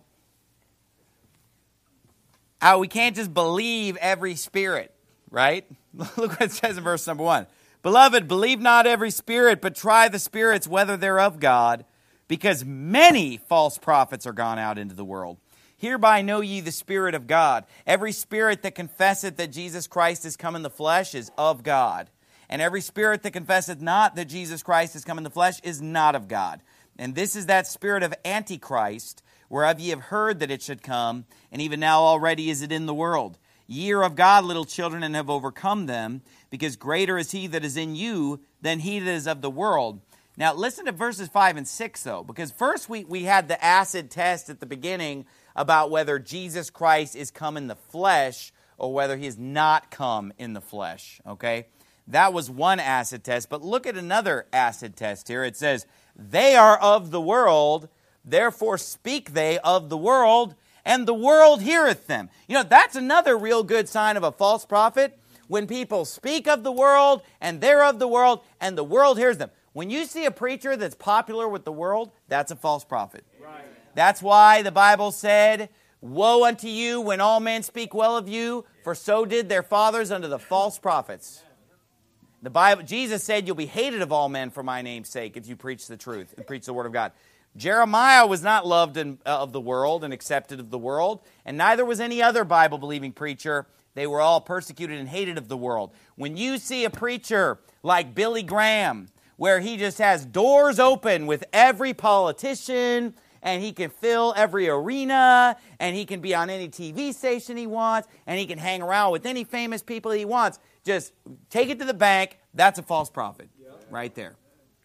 How we can't just believe every spirit, right? Look what it says in verse number one. Beloved, believe not every spirit, but try the spirits whether they're of God, because many false prophets are gone out into the world. Hereby know ye the Spirit of God. Every spirit that confesseth that Jesus Christ is come in the flesh is of God. And every spirit that confesseth not that Jesus Christ is come in the flesh is not of God. And this is that spirit of Antichrist, whereof ye have heard that it should come, and even now already is it in the world. Ye are of God, little children, and have overcome them, because greater is he that is in you than he that is of the world. Now, listen to verses five and six, though, because first we, we had the acid test at the beginning about whether Jesus Christ is come in the flesh or whether he is not come in the flesh, okay? That was one acid test, but look at another acid test here. It says, they are of the world, therefore speak they of the world, and the world heareth them. You know, that's another real good sign of a false prophet, when people speak of the world, and they're of the world, and the world hears them. When you see a preacher that's popular with the world, that's a false prophet. Right. That's why the Bible said, woe unto you when all men speak well of you, for so did their fathers unto the false prophets. The Bible, Jesus said, you'll be hated of all men for my name's sake if you preach the truth and preach the word of God. Jeremiah was not loved in, uh, of the world and accepted of the world, and neither was any other Bible-believing preacher. They were all persecuted and hated of the world. When you see a preacher like Billy Graham, where he just has doors open with every politician and he can fill every arena, and he can be on any T V station he wants, and he can hang around with any famous people he wants. Just take it to the bank. That's a false prophet right there.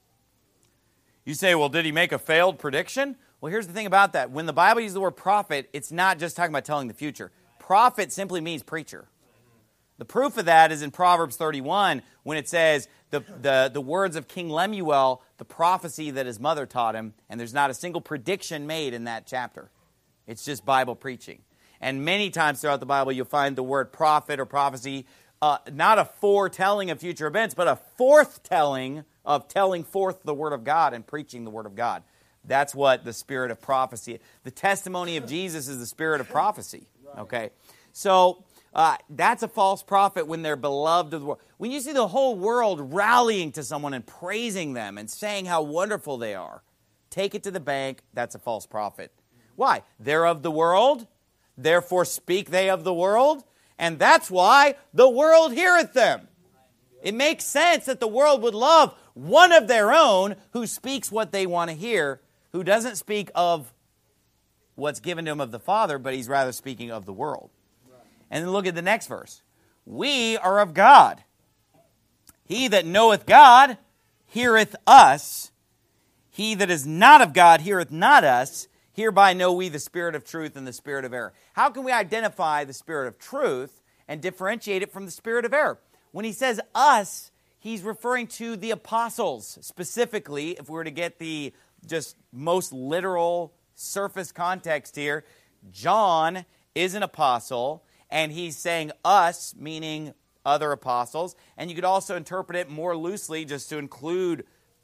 You say, well, did he make a failed prediction? Well, here's the thing about that. When the Bible uses the word prophet, it's not just talking about telling the future. Prophet simply means preacher. The proof of that is in Proverbs thirty-one when it says the, the, the words of King Lemuel, the prophecy that his mother taught him, and there's not a single prediction made in that chapter. It's just Bible preaching. And many times throughout the Bible you'll find the word prophet or prophecy, uh, not a foretelling of future events, but a forthtelling of telling forth the Word of God and preaching the Word of God. That's what the spirit of prophecy, the testimony of Jesus is the spirit of prophecy. Okay? So, uh, that's a false prophet when they're beloved of the world. When you see the whole world rallying to someone and praising them and saying how wonderful they are, take it to the bank, that's a false prophet. Why? They're of the world, therefore speak they of the world, and that's why the world heareth them. It makes sense that the world would love one of their own who speaks what they want to hear, who doesn't speak of what's given to him of the Father, but he's rather speaking of the world. And then look at the next verse. We are of God. He that knoweth God heareth us. He that is not of God heareth not us. Hereby know we the spirit of truth and the spirit of error. How can we identify the spirit of truth and differentiate it from the spirit of error? When he says us, he's referring to the apostles. Specifically, if we were to get the just most literal surface context here, John is an apostle, and he's saying us, meaning other apostles. And you could also interpret it more loosely just to include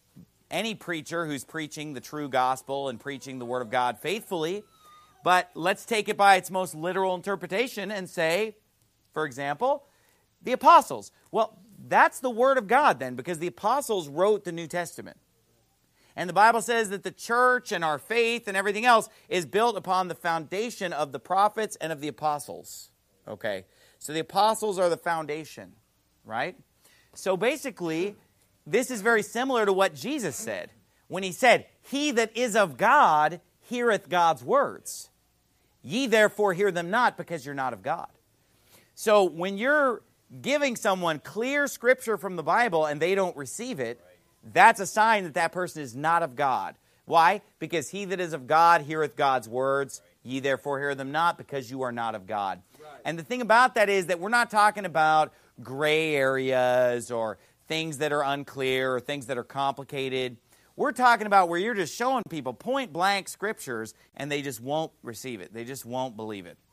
any preacher who's preaching the true gospel and preaching the Word of God faithfully. But let's take it by its most literal interpretation and say, for example, the apostles. Well, that's the Word of God then, because the apostles wrote the New Testament. And the Bible says that the church and our faith and everything else is built upon the foundation of the prophets and of the apostles. Okay, so the apostles are the foundation, right? So basically, this is very similar to what Jesus said. When he said, he that is of God heareth God's words. Ye therefore hear them not, because you're not of God. So when you're giving someone clear scripture from the Bible and they don't receive it, that's a sign that that person is not of God. Why? Because he that is of God heareth God's words. Ye therefore hear them not, because you are not of God. Right. And the thing about that is that we're not talking about gray areas or things that are unclear or things that are complicated. We're talking about where you're just showing people point blank scriptures and they just won't receive it. They just won't believe it.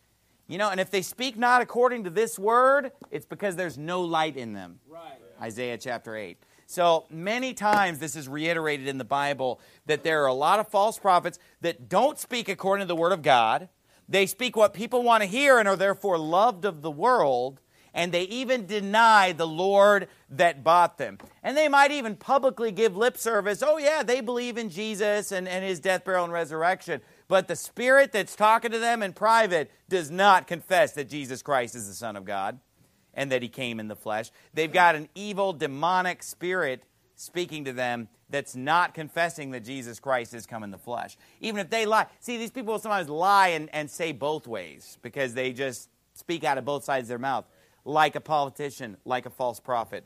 You know, and if they speak not according to this word, it's because there's no light in them. Right. Isaiah chapter eight. So many times this is reiterated in the Bible that there are a lot of false prophets that don't speak according to the Word of God. They speak what people want to hear and are therefore loved of the world. And they even deny the Lord that bought them. And they might even publicly give lip service. Oh yeah, they believe in Jesus and, and His death, burial, and resurrection. But the spirit that's talking to them in private does not confess that Jesus Christ is the Son of God and that He came in the flesh. They've got an evil, demonic spirit speaking to them that's not confessing that Jesus Christ has come in the flesh. Even if they lie. See, these people sometimes lie and, and say both ways because they just speak out of both sides of their mouth. Like a politician, like a false prophet.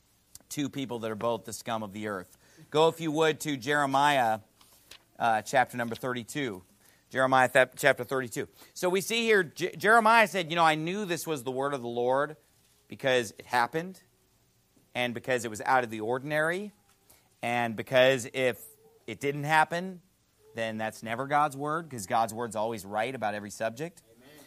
Two people that are both the scum of the earth. Go, if you would, to Jeremiah uh, chapter number thirty-two. Jeremiah th- chapter thirty-two. So we see here, J- Jeremiah said, you know, I knew this was the word of the Lord because it happened, and because it was out of the ordinary, and because if it didn't happen, then that's never God's word, because God's word's always right about every subject.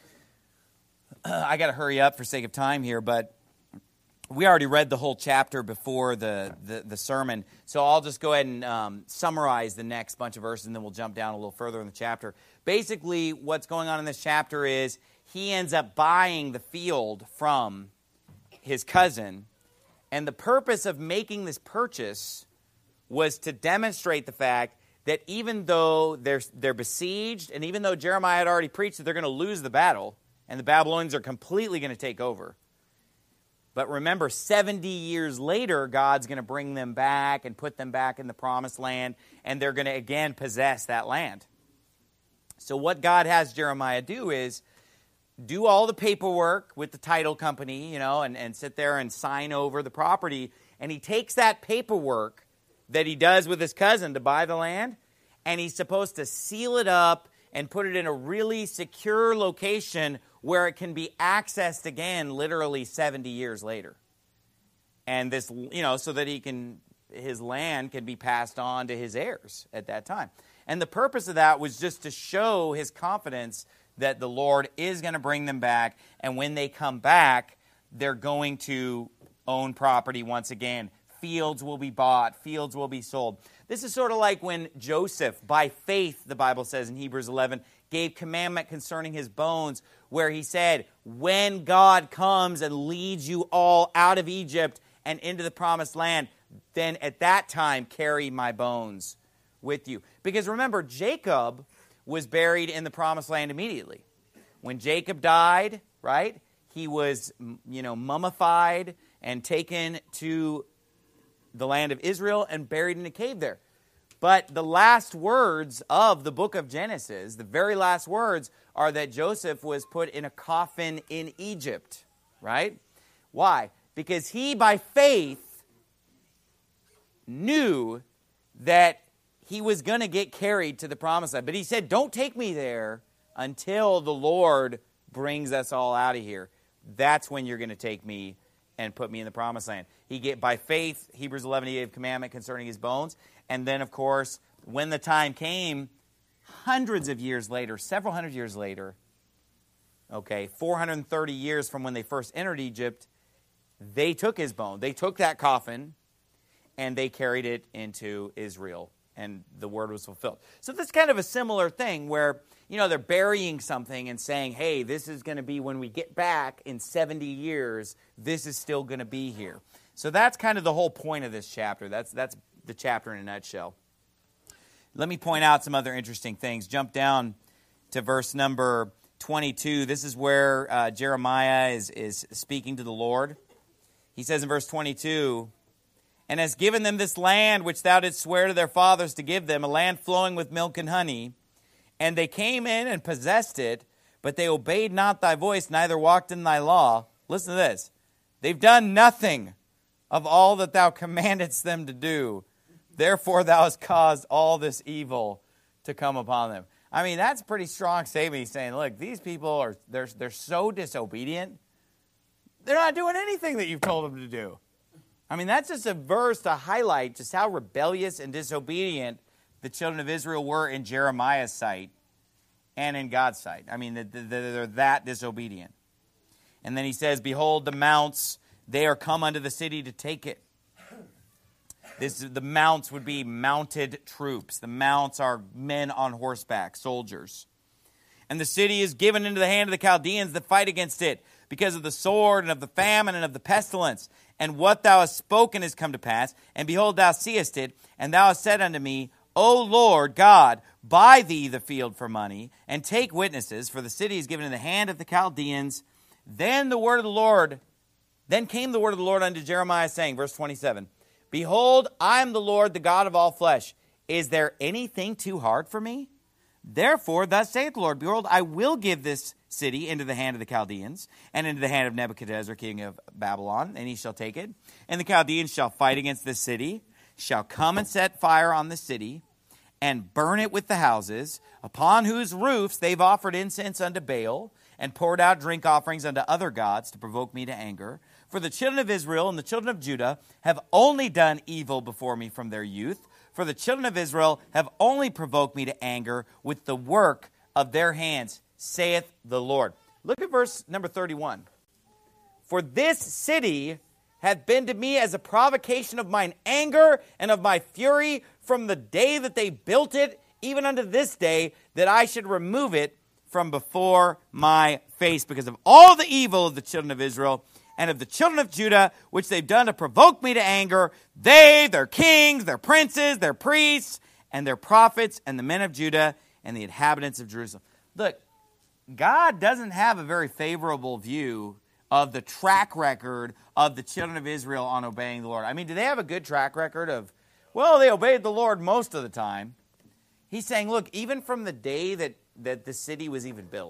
I got to hurry up for sake of time here, but we already read the whole chapter before the, the, the sermon, so I'll just go ahead and um, summarize the next bunch of verses, and then we'll jump down a little further in the chapter. Basically, what's going on in this chapter is he ends up buying the field from his cousin, and the purpose of making this purchase was to demonstrate the fact that even though they're, they're besieged, and even though Jeremiah had already preached that they're going to lose the battle, and the Babylonians are completely going to take over. But remember, seventy years later, God's going to bring them back and put them back in the promised land, and they're going to again possess that land. So what God has Jeremiah do is do all the paperwork with the title company, you know, and, and sit there and sign over the property. And he takes that paperwork that he does with his cousin to buy the land, and he's supposed to seal it up and put it in a really secure location where it can be accessed again literally seventy years later. And this, you know, so that he can, his land can be passed on to his heirs at that time. And the purpose of that was just to show his confidence that the Lord is going to bring them back, and when they come back, they're going to own property once again. Fields will be bought. Fields will be sold. This is sort of like when Joseph, by faith, the Bible says in Hebrews eleven, gave commandment concerning his bones, where he said, when God comes and leads you all out of Egypt and into the promised land, then at that time carry my bones with you. Because remember, Jacob was buried in the promised land immediately. When Jacob died, right, he was, you know, mummified and taken to the land of Israel and buried in a cave there. But the last words of the book of Genesis, the very last words, are that Joseph was put in a coffin in Egypt, right? Why? Because he, by faith, knew that he was going to get carried to the promised land. But he said, don't take me there until the Lord brings us all out of here. That's when you're going to take me and put me in the promised land. He get by faith, Hebrews eleven, he gave commandment concerning his bones. And then, of course, when the time came, hundreds of years later, several hundred years later, okay, four hundred thirty years from when they first entered Egypt, they took his bone. They took that coffin, and they carried it into Israel, and the word was fulfilled. So that's kind of a similar thing where, you know, they're burying something and saying, hey, this is going to be when we get back in seventy years, this is still going to be here. So that's kind of the whole point of this chapter. That's that's the chapter in a nutshell. Let me point out some other interesting things. Jump down to verse number twenty-two. This is where uh, Jeremiah is, is speaking to the Lord. He says in verse twenty-two, and has given them this land which thou didst swear to their fathers to give them, a land flowing with milk and honey. And they came in and possessed it, but they obeyed not thy voice, neither walked in thy law. Listen to this. They've done nothing of all that thou commandest them to do. Therefore thou hast caused all this evil to come upon them. I mean, that's a pretty strong statement. He's saying, look, these people are they're, they're so disobedient. They're not doing anything that you've told them to do. I mean, that's just a verse to highlight just how rebellious and disobedient the children of Israel were in Jeremiah's sight and in God's sight. I mean, they're that disobedient. And then he says, behold, the mounts, they are come unto the city to take it. This, the mounts would be mounted troops. The mounts are men on horseback, soldiers. And the city is given into the hand of the Chaldeans that fight against it, because of the sword and of the famine and of the pestilence. And what thou hast spoken has come to pass. And behold, thou seest it, and thou hast said unto me, O Lord God, buy thee the field for money, and take witnesses, for the city is given in the hand of the Chaldeans. Then the word of the Lord, then came the word of the Lord unto Jeremiah, saying, verse twenty-seven, behold, I am the Lord, the God of all flesh. Is there anything too hard for me? Therefore, thus saith the Lord, behold, I will give this city into the hand of the Chaldeans, and into the hand of Nebuchadnezzar, king of Babylon, and he shall take it. And the Chaldeans shall fight against this city, shall come and set fire on the city, and burn it with the houses, upon whose roofs they've offered incense unto Baal, and poured out drink offerings unto other gods to provoke me to anger. For the children of Israel and the children of Judah have only done evil before me from their youth. For the children of Israel have only provoked me to anger with the work of their hands, saith the Lord. Look at verse number thirty-one. For this city hath been to me as a provocation of mine anger and of my fury from the day that they built it, even unto this day, that I should remove it from before my face, because of all the evil of the children of Israel and of the children of Judah, which they've done to provoke me to anger, they, their kings, their princes, their priests, and their prophets, and the men of Judah, and the inhabitants of Jerusalem. Look, God doesn't have a very favorable view of the track record of the children of Israel on obeying the Lord. I mean, do they have a good track record of, well, they obeyed the Lord most of the time? He's saying, look, even from the day that, that the city was even built,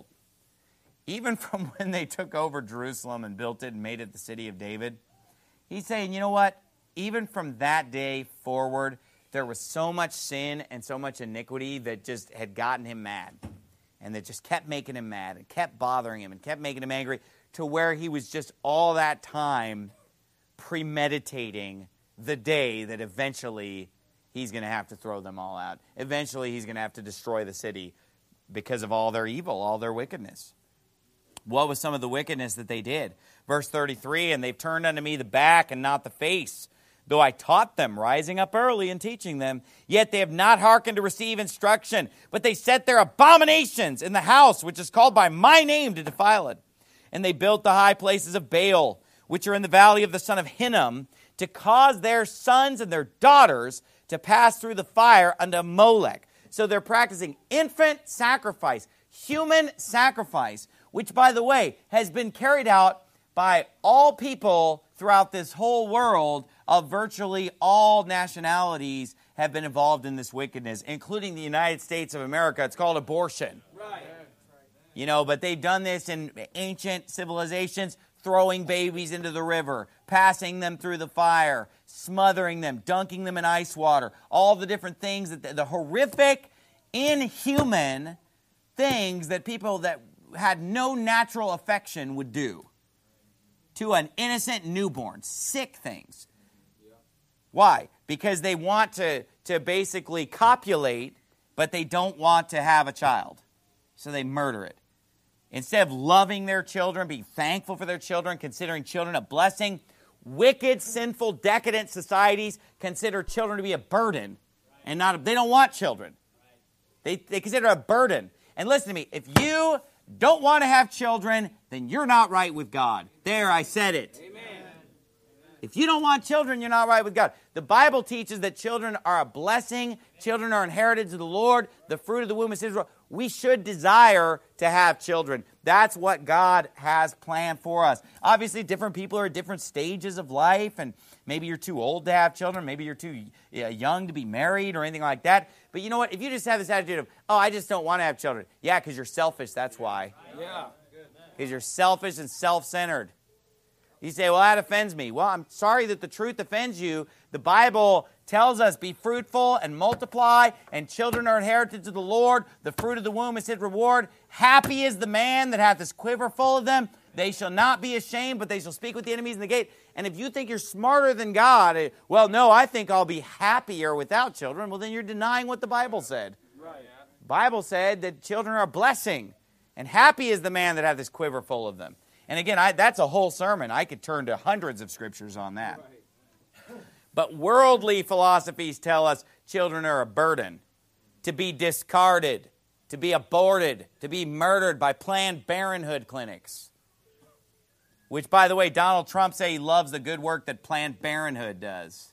even from when they took over Jerusalem and built it and made it the city of David, he's saying, you know what? Even from that day forward, there was so much sin and so much iniquity that just had gotten him mad. And that just kept making him mad and kept bothering him and kept making him angry to where he was just all that time premeditating the day that eventually he's going to have to throw them all out. Eventually he's going to have to destroy the city because of all their evil, all their wickedness. What was some of the wickedness that they did? Verse thirty-three, and they've turned unto me the back and not the face. Though I taught them, rising up early and teaching them, yet they have not hearkened to receive instruction, but they set their abominations in the house, which is called by my name, to defile it. And they built the high places of Baal, which are in the valley of the son of Hinnom, to cause their sons and their daughters to pass through the fire unto Molech. So they're practicing infant sacrifice, human sacrifice, which, by the way, has been carried out by all people throughout this whole world of virtually all nationalities have been involved in this wickedness, including the United States of America. It's called abortion. Right. You know, but they've done this in ancient civilizations, throwing babies into the river, passing them through the fire, smothering them, dunking them in ice water, all the different things, that the, the horrific, inhuman things that people that had no natural affection would do to an innocent newborn, sick things. Why? Because they want to, to basically copulate, but they don't want to have a child. So they murder it. Instead of loving their children, being thankful for their children, considering children a blessing, wicked, sinful, decadent societies consider children to be a burden. And not a, they don't want children. They, they consider it a burden. And listen to me, if you don't want to have children, then you're not right with God. There, I said it. Amen. If you don't want children, you're not right with God. The Bible teaches that children are a blessing. Children are inherited to the Lord. The fruit of the womb is Israel. We should desire to have children. That's what God has planned for us. Obviously, different people are at different stages of life, and maybe you're too old to have children. Maybe you're too young to be married or anything like that. But you know what? If you just have this attitude of, oh, I just don't want to have children. Yeah, because you're selfish. That's why. Yeah. Because you're selfish and self-centered. You say, well, that offends me. Well, I'm sorry that the truth offends you. The Bible tells us, be fruitful and multiply, and children are inherited to the Lord. The fruit of the womb is his reward. Happy is the man that hath his quiver full of them. They shall not be ashamed, but they shall speak with the enemies in the gate. And if you think you're smarter than God, well, no, I think I'll be happier without children. Well, then you're denying what the Bible said. Right. The Bible said that children are a blessing, and happy is the man that hath his quiver full of them. And again, I, that's a whole sermon. I could turn to hundreds of scriptures on that. But worldly philosophies tell us children are a burden, to be discarded, to be aborted, to be murdered by Planned Parenthood clinics. Which, by the way, Donald Trump said he loves the good work that Planned Parenthood does.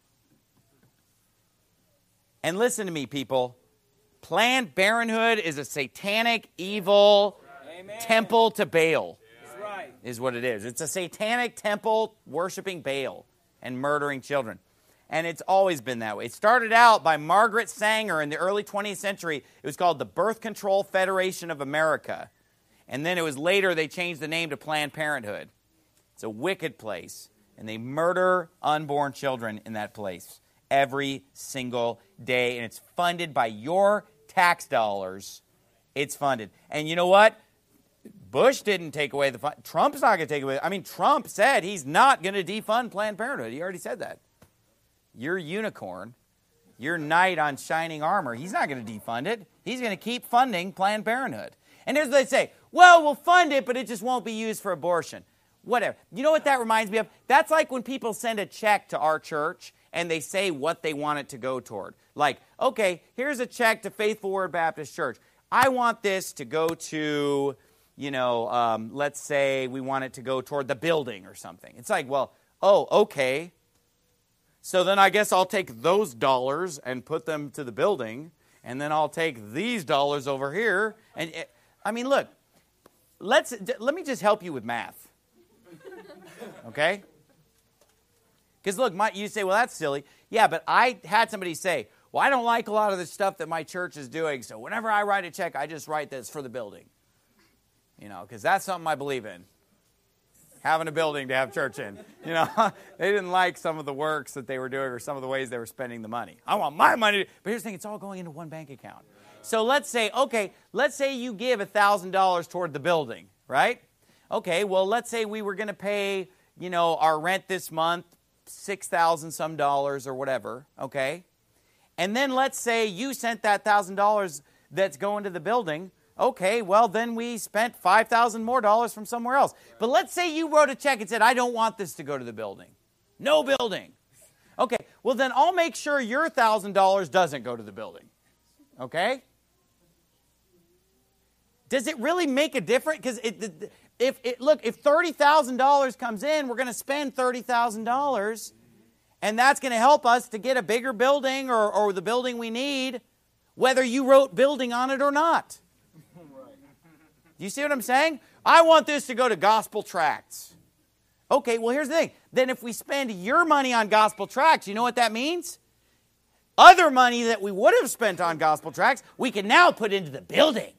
And listen to me, people. Planned Parenthood is a satanic, evil Amen. temple to Baal. Right. Is what it is. It's a satanic temple worshiping Baal and murdering children. And it's always been that way. It started out by Margaret Sanger in the early twentieth century. It was called the Birth Control Federation of America. And then it was later they changed the name to Planned Parenthood. It's a wicked place. And they murder unborn children in that place every single day. And it's funded by your tax dollars. It's funded. And you know what? Bush didn't take away the fund. Trump's not going to take away. I mean, Trump said he's not going to defund Planned Parenthood. He already said that. Your unicorn, your knight on shining armor, he's not going to defund it. He's going to keep funding Planned Parenthood. And here's what they say. Well, we'll fund it, but it just won't be used for abortion. Whatever. You know what that reminds me of? That's like when people send a check to our church and they say what they want it to go toward. Like, okay, here's a check to Faithful Word Baptist Church. I want this to go to... You know, um, let's say we want it to go toward the building or something. It's like, well, oh, okay. So then I guess I'll take those dollars and put them to the building, and then I'll take these dollars over here. And it, I mean, look, let's let me just help you with math, okay? Because look, my, you say, well, that's silly. Yeah, but I had somebody say, well, I don't like a lot of the stuff that my church is doing, so whenever I write a check, I just write this for the building. You know, because that's something I believe in. Having a building to have church in. You know, they didn't like some of the works that they were doing or some of the ways they were spending the money. I want my money. But here's the thing, it's all going into one bank account. So let's say, okay, let's say you give one thousand dollars toward the building, right? Okay, well, let's say we were going to pay, you know, our rent this month, six thousand some dollars or whatever, okay? And then let's say you sent that one thousand dollars that's going to the building. Okay, well, then we spent five thousand more dollars from somewhere else. But let's say you wrote a check and said, I don't want this to go to the building. No building. Okay, well, then I'll make sure your one thousand dollars doesn't go to the building. Okay? Does it really make a difference? Because it, if it, look, if thirty thousand dollars comes in, we're going to spend thirty thousand dollars, and that's going to help us to get a bigger building or, or the building we need, whether you wrote building on it or not. You see what I'm saying? I want this to go to gospel tracts. Okay, well, here's the thing. Then if we spend your money on gospel tracts, you know what that means? Other money that we would have spent on gospel tracts, we can now put into the building.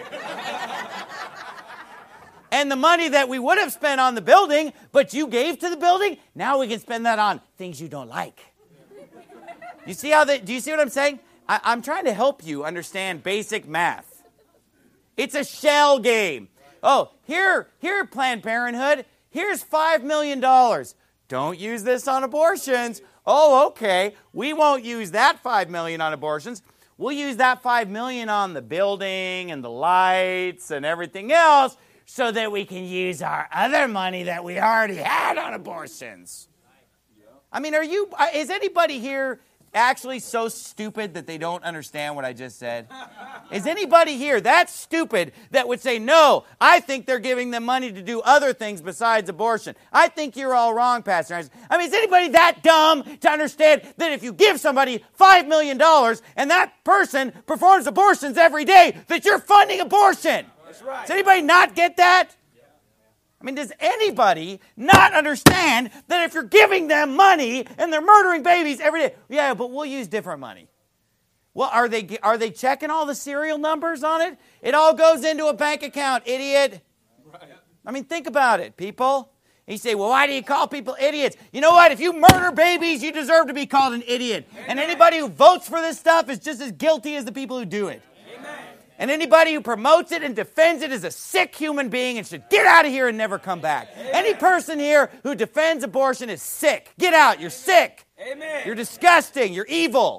And the money that we would have spent on the building, but you gave to the building, now we can spend that on things you don't like. You see how they, do you see what I'm saying? I, I'm trying to help you understand basic math. It's a shell game. Oh, here, here, Planned Parenthood, here's five million dollars. Don't use this on abortions. Oh, okay. We won't use that five million dollars on abortions. We'll use that five million dollars on the building and the lights and everything else so that we can use our other money that we already had on abortions. I mean, are you, is anybody here actually so stupid that they don't understand what I just said? Is anybody here that stupid that would say, no, I think they're giving them money to do other things besides abortion? I think you're all wrong, Pastor. I mean, is anybody that dumb to understand that if you give somebody five million dollars and that person performs abortions every day, that you're funding abortion? That's right. Does anybody not get that? I mean, does anybody not understand that if you're giving them money and they're murdering babies every day, yeah, but we'll use different money. Well, are they are they checking all the serial numbers on it? It all goes into a bank account, idiot. Right. I mean, think about it, people. And you say, well, why do you call people idiots? You know what? If you murder babies, you deserve to be called an idiot. Amen. And anybody who votes for this stuff is just as guilty as the people who do it. Amen. And anybody who promotes it and defends it is a sick human being and should get out of here and never come back. Amen. Any person here who defends abortion is sick. Get out. You're sick. Amen. You're disgusting. You're evil.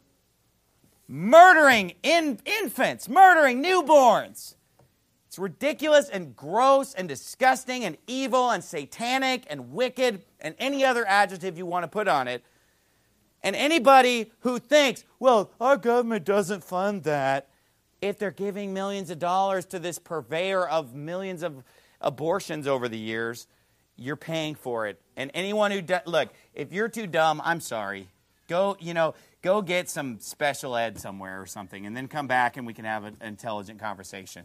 Murdering in, infants. Murdering newborns. It's ridiculous and gross and disgusting and evil and satanic and wicked and any other adjective you want to put on it. And anybody who thinks, well, our government doesn't fund that, if they're giving millions of dollars to this purveyor of millions of abortions over the years, you're paying for it. And anyone who, do, look, if you're too dumb, I'm sorry. Go, you know, go get some special ed somewhere or something, and then come back and we can have an intelligent conversation.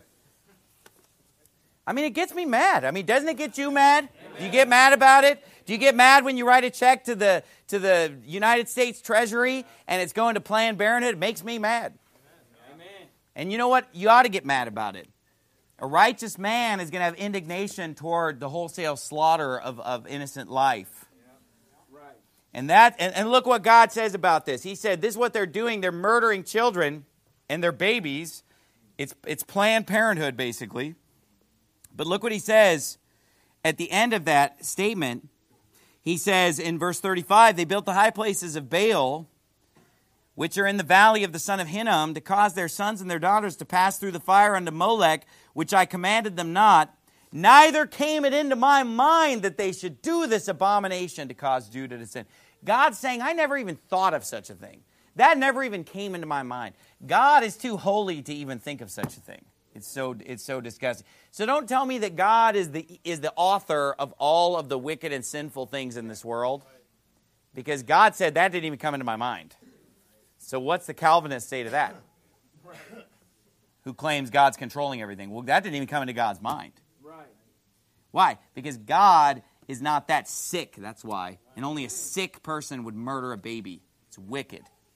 I mean, it gets me mad. I mean, doesn't it get you mad? Do you get mad about it? Do you get mad when you write a check to the to the United States Treasury and it's going to Planned Parenthood? It makes me mad. And you know what? You ought to get mad about it. A righteous man is going to have indignation toward the wholesale slaughter of, of innocent life. Yeah. Right. And that and, and look what God says about this. He said, this is what they're doing. They're murdering children and their babies. It's, it's Planned Parenthood, basically. But look what he says at the end of that statement. He says in verse thirty-five, they built the high places of Baal, which are in the valley of the son of Hinnom, to cause their sons and their daughters to pass through the fire unto Molech, which I commanded them not. Neither came it into my mind that they should do this abomination to cause Judah to sin. God's saying, I never even thought of such a thing. That never even came into my mind. God is too holy to even think of such a thing. It's so, it's so disgusting. So don't tell me that God is the, is the author of all of the wicked and sinful things in this world. Because God said that didn't even come into my mind. So what's the Calvinist say to that? Who claims God's controlling everything? Well, that didn't even come into God's mind. Right. Why? Because God is not that sick, that's why. And only a sick person would murder a baby. It's wicked.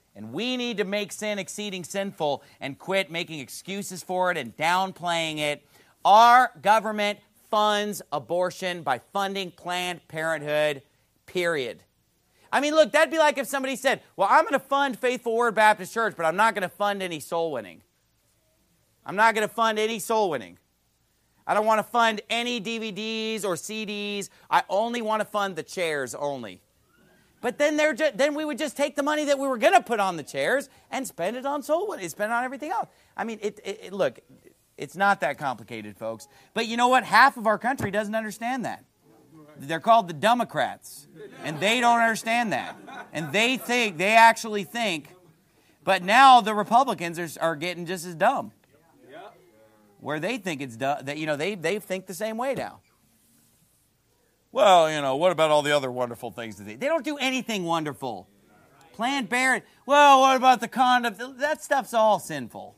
And we need to make sin exceeding sinful and quit making excuses for it and downplaying it. Our government funds abortion by funding Planned Parenthood, period. I mean, look, that'd be like if somebody said, well, I'm going to fund Faithful Word Baptist Church, but I'm not going to fund any soul winning. I'm not going to fund any soul winning. I don't want to fund any D V Ds or C Ds. I only want to fund the chairs only. But then they're just, then we would just take the money that we were going to put on the chairs and spend it on soul winning, spend it on everything else. I mean, it, it, it, look, it's not that complicated, folks. But you know what? Half of our country doesn't understand that. They're called the Democrats, and they don't understand that. And they think, they actually think, but now the Republicans are, are getting just as dumb. Where they think it's dumb, that, you know, they, they think the same way now. Well, you know, what about all the other wonderful things that they, they don't do anything wonderful. Planned Parenthood, well, what about the condom? That stuff's all sinful.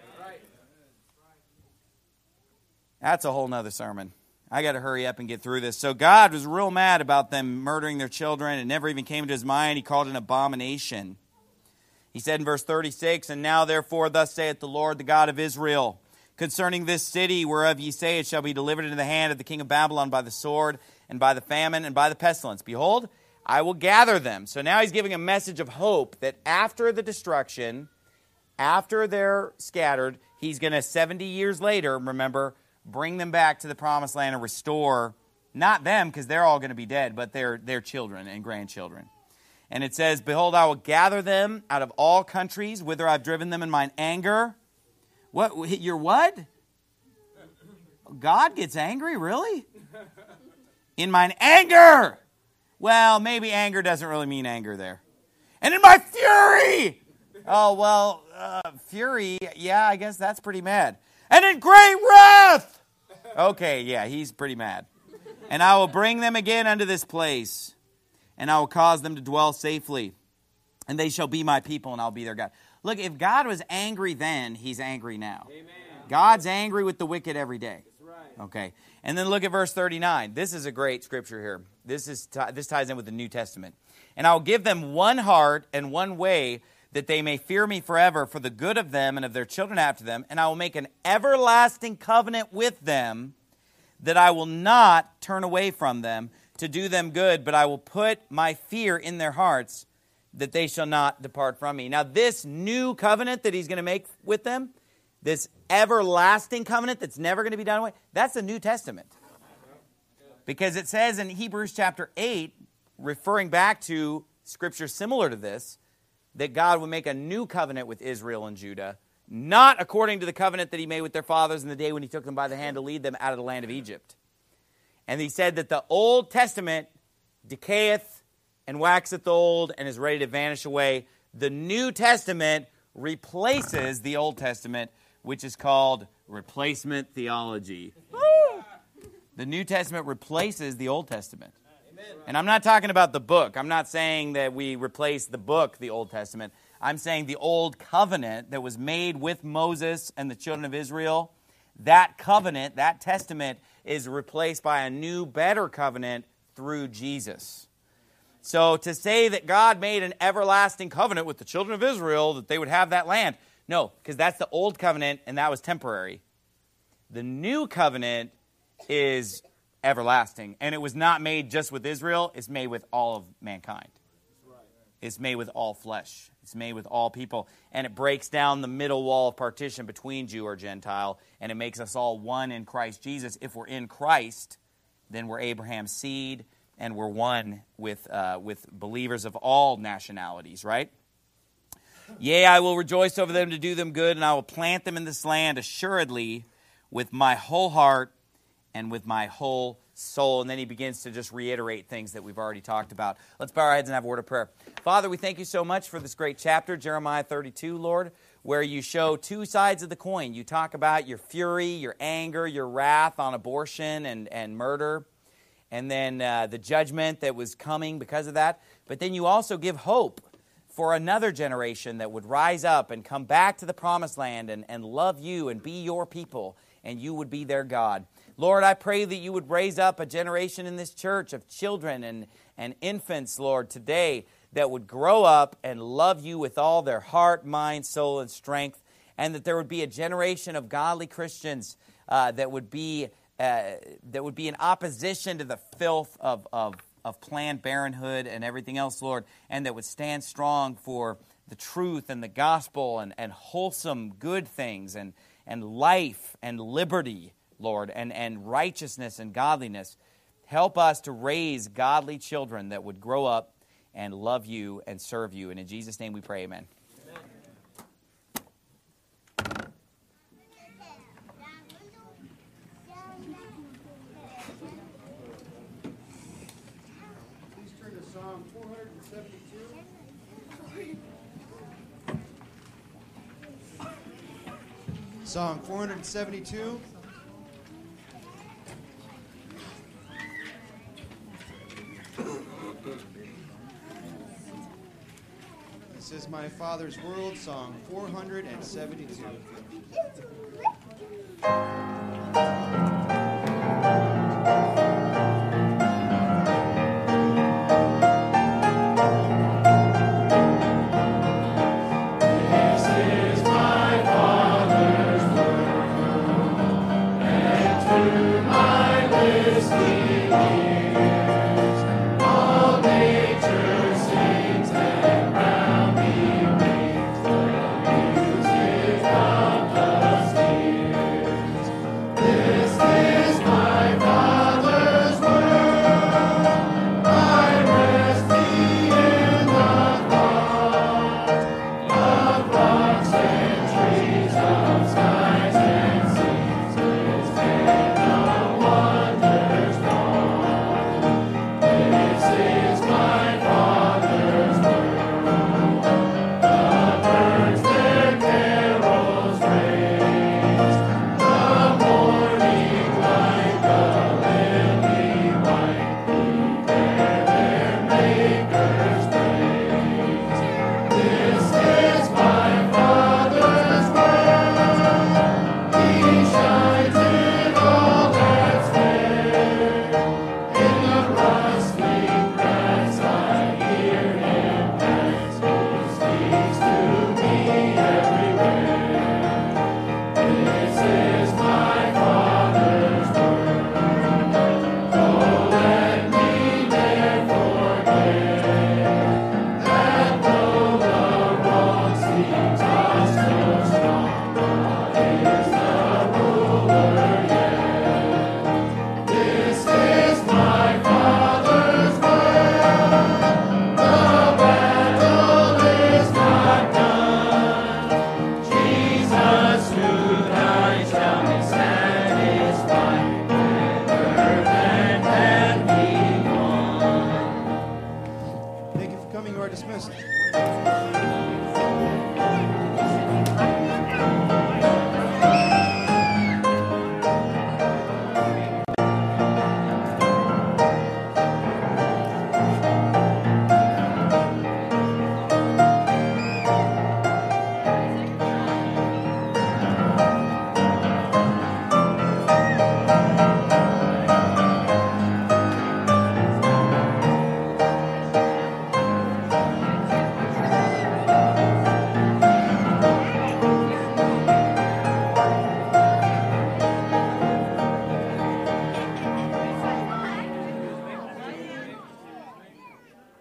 That's a whole nother sermon. I got to hurry up and get through this. So God was real mad about them murdering their children. It never even came to his mind. He called it an abomination. He said in verse thirty-six, and now therefore thus saith the Lord, the God of Israel, concerning this city whereof ye say it shall be delivered into the hand of the king of Babylon by the sword and by the famine and by the pestilence. Behold, I will gather them. So now he's giving a message of hope that after the destruction, after they're scattered, he's going to seventy years later, remember, bring them back to the promised land and restore, not them, because they're all going to be dead, but their, their children and grandchildren. And it says, behold, I will gather them out of all countries, whither I've driven them in mine anger. What? Your what? God gets angry? Really? In mine anger! Well, maybe anger doesn't really mean anger there. And in my fury! Oh, well, uh, fury, yeah, I guess that's pretty mad. And in great wrath! Okay, yeah, he's pretty mad. And I will bring them again unto this place, and I will cause them to dwell safely. And they shall be my people, and I'll be their God. Look, if God was angry then, he's angry now. Amen. God's angry with the wicked every day. That's right. Okay. And then look at verse thirty-nine. This is a great scripture here. This is t- this ties in with the New Testament. And I will give them one heart and one way, that they may fear me forever for the good of them and of their children after them. And I will make an everlasting covenant with them, that I will not turn away from them to do them good, but I will put my fear in their hearts, that they shall not depart from me. Now this new covenant that he's going to make with them, this everlasting covenant that's never going to be done away, that's the New Testament. Because it says in Hebrews chapter eight, referring back to scripture similar to this, that God would make a new covenant with Israel and Judah, not according to the covenant that he made with their fathers in the day when he took them by the hand to lead them out of the land of Egypt. And he said that the Old Testament decayeth and waxeth old and is ready to vanish away. The New Testament replaces the Old Testament, which is called replacement theology. Woo! The New Testament replaces the Old Testament. And I'm not talking about the book. I'm not saying that we replace the book, the Old Testament. I'm saying the old covenant that was made with Moses and the children of Israel, that covenant, that testament, is replaced by a new, better covenant through Jesus. So to say that God made an everlasting covenant with the children of Israel, that they would have that land, no, because that's the old covenant and that was temporary. The new covenant is everlasting. And it was not made just with Israel. It's made with all of mankind. It's made with all flesh. It's made with all people. And it breaks down the middle wall of partition between Jew or Gentile. And it makes us all one in Christ Jesus. If we're in Christ, then we're Abraham's seed. And we're one with, uh, with believers of all nationalities, right? Yea, I will rejoice over them to do them good. And I will plant them in this land assuredly with my whole heart and with my whole soul. And then he begins to just reiterate things that we've already talked about. Let's bow our heads and have a word of prayer. Father, we thank you so much for this great chapter, Jeremiah thirty-two, Lord, where you show two sides of the coin. You talk about your fury, your anger, your wrath on abortion and, and murder, and then uh, the judgment that was coming because of that. But then you also give hope for another generation that would rise up and come back to the promised land and, and love you and be your people, and you would be their God. Lord, I pray that you would raise up a generation in this church of children and, and infants, Lord, today that would grow up and love you with all their heart, mind, soul, and strength, and that there would be a generation of godly Christians uh, that would be uh, that would be in opposition to the filth of, of, of Planned Parenthood and everything else, Lord, and that would stand strong for the truth and the gospel and, and wholesome good things and, and life and liberty, Lord, and, and righteousness and godliness. Help us to raise godly children that would grow up and love you and serve you. And in Jesus' name we pray, amen. Please turn to Psalm four seventy-two. Psalm four seventy-two. This is My Father's World, Song four seventy-two.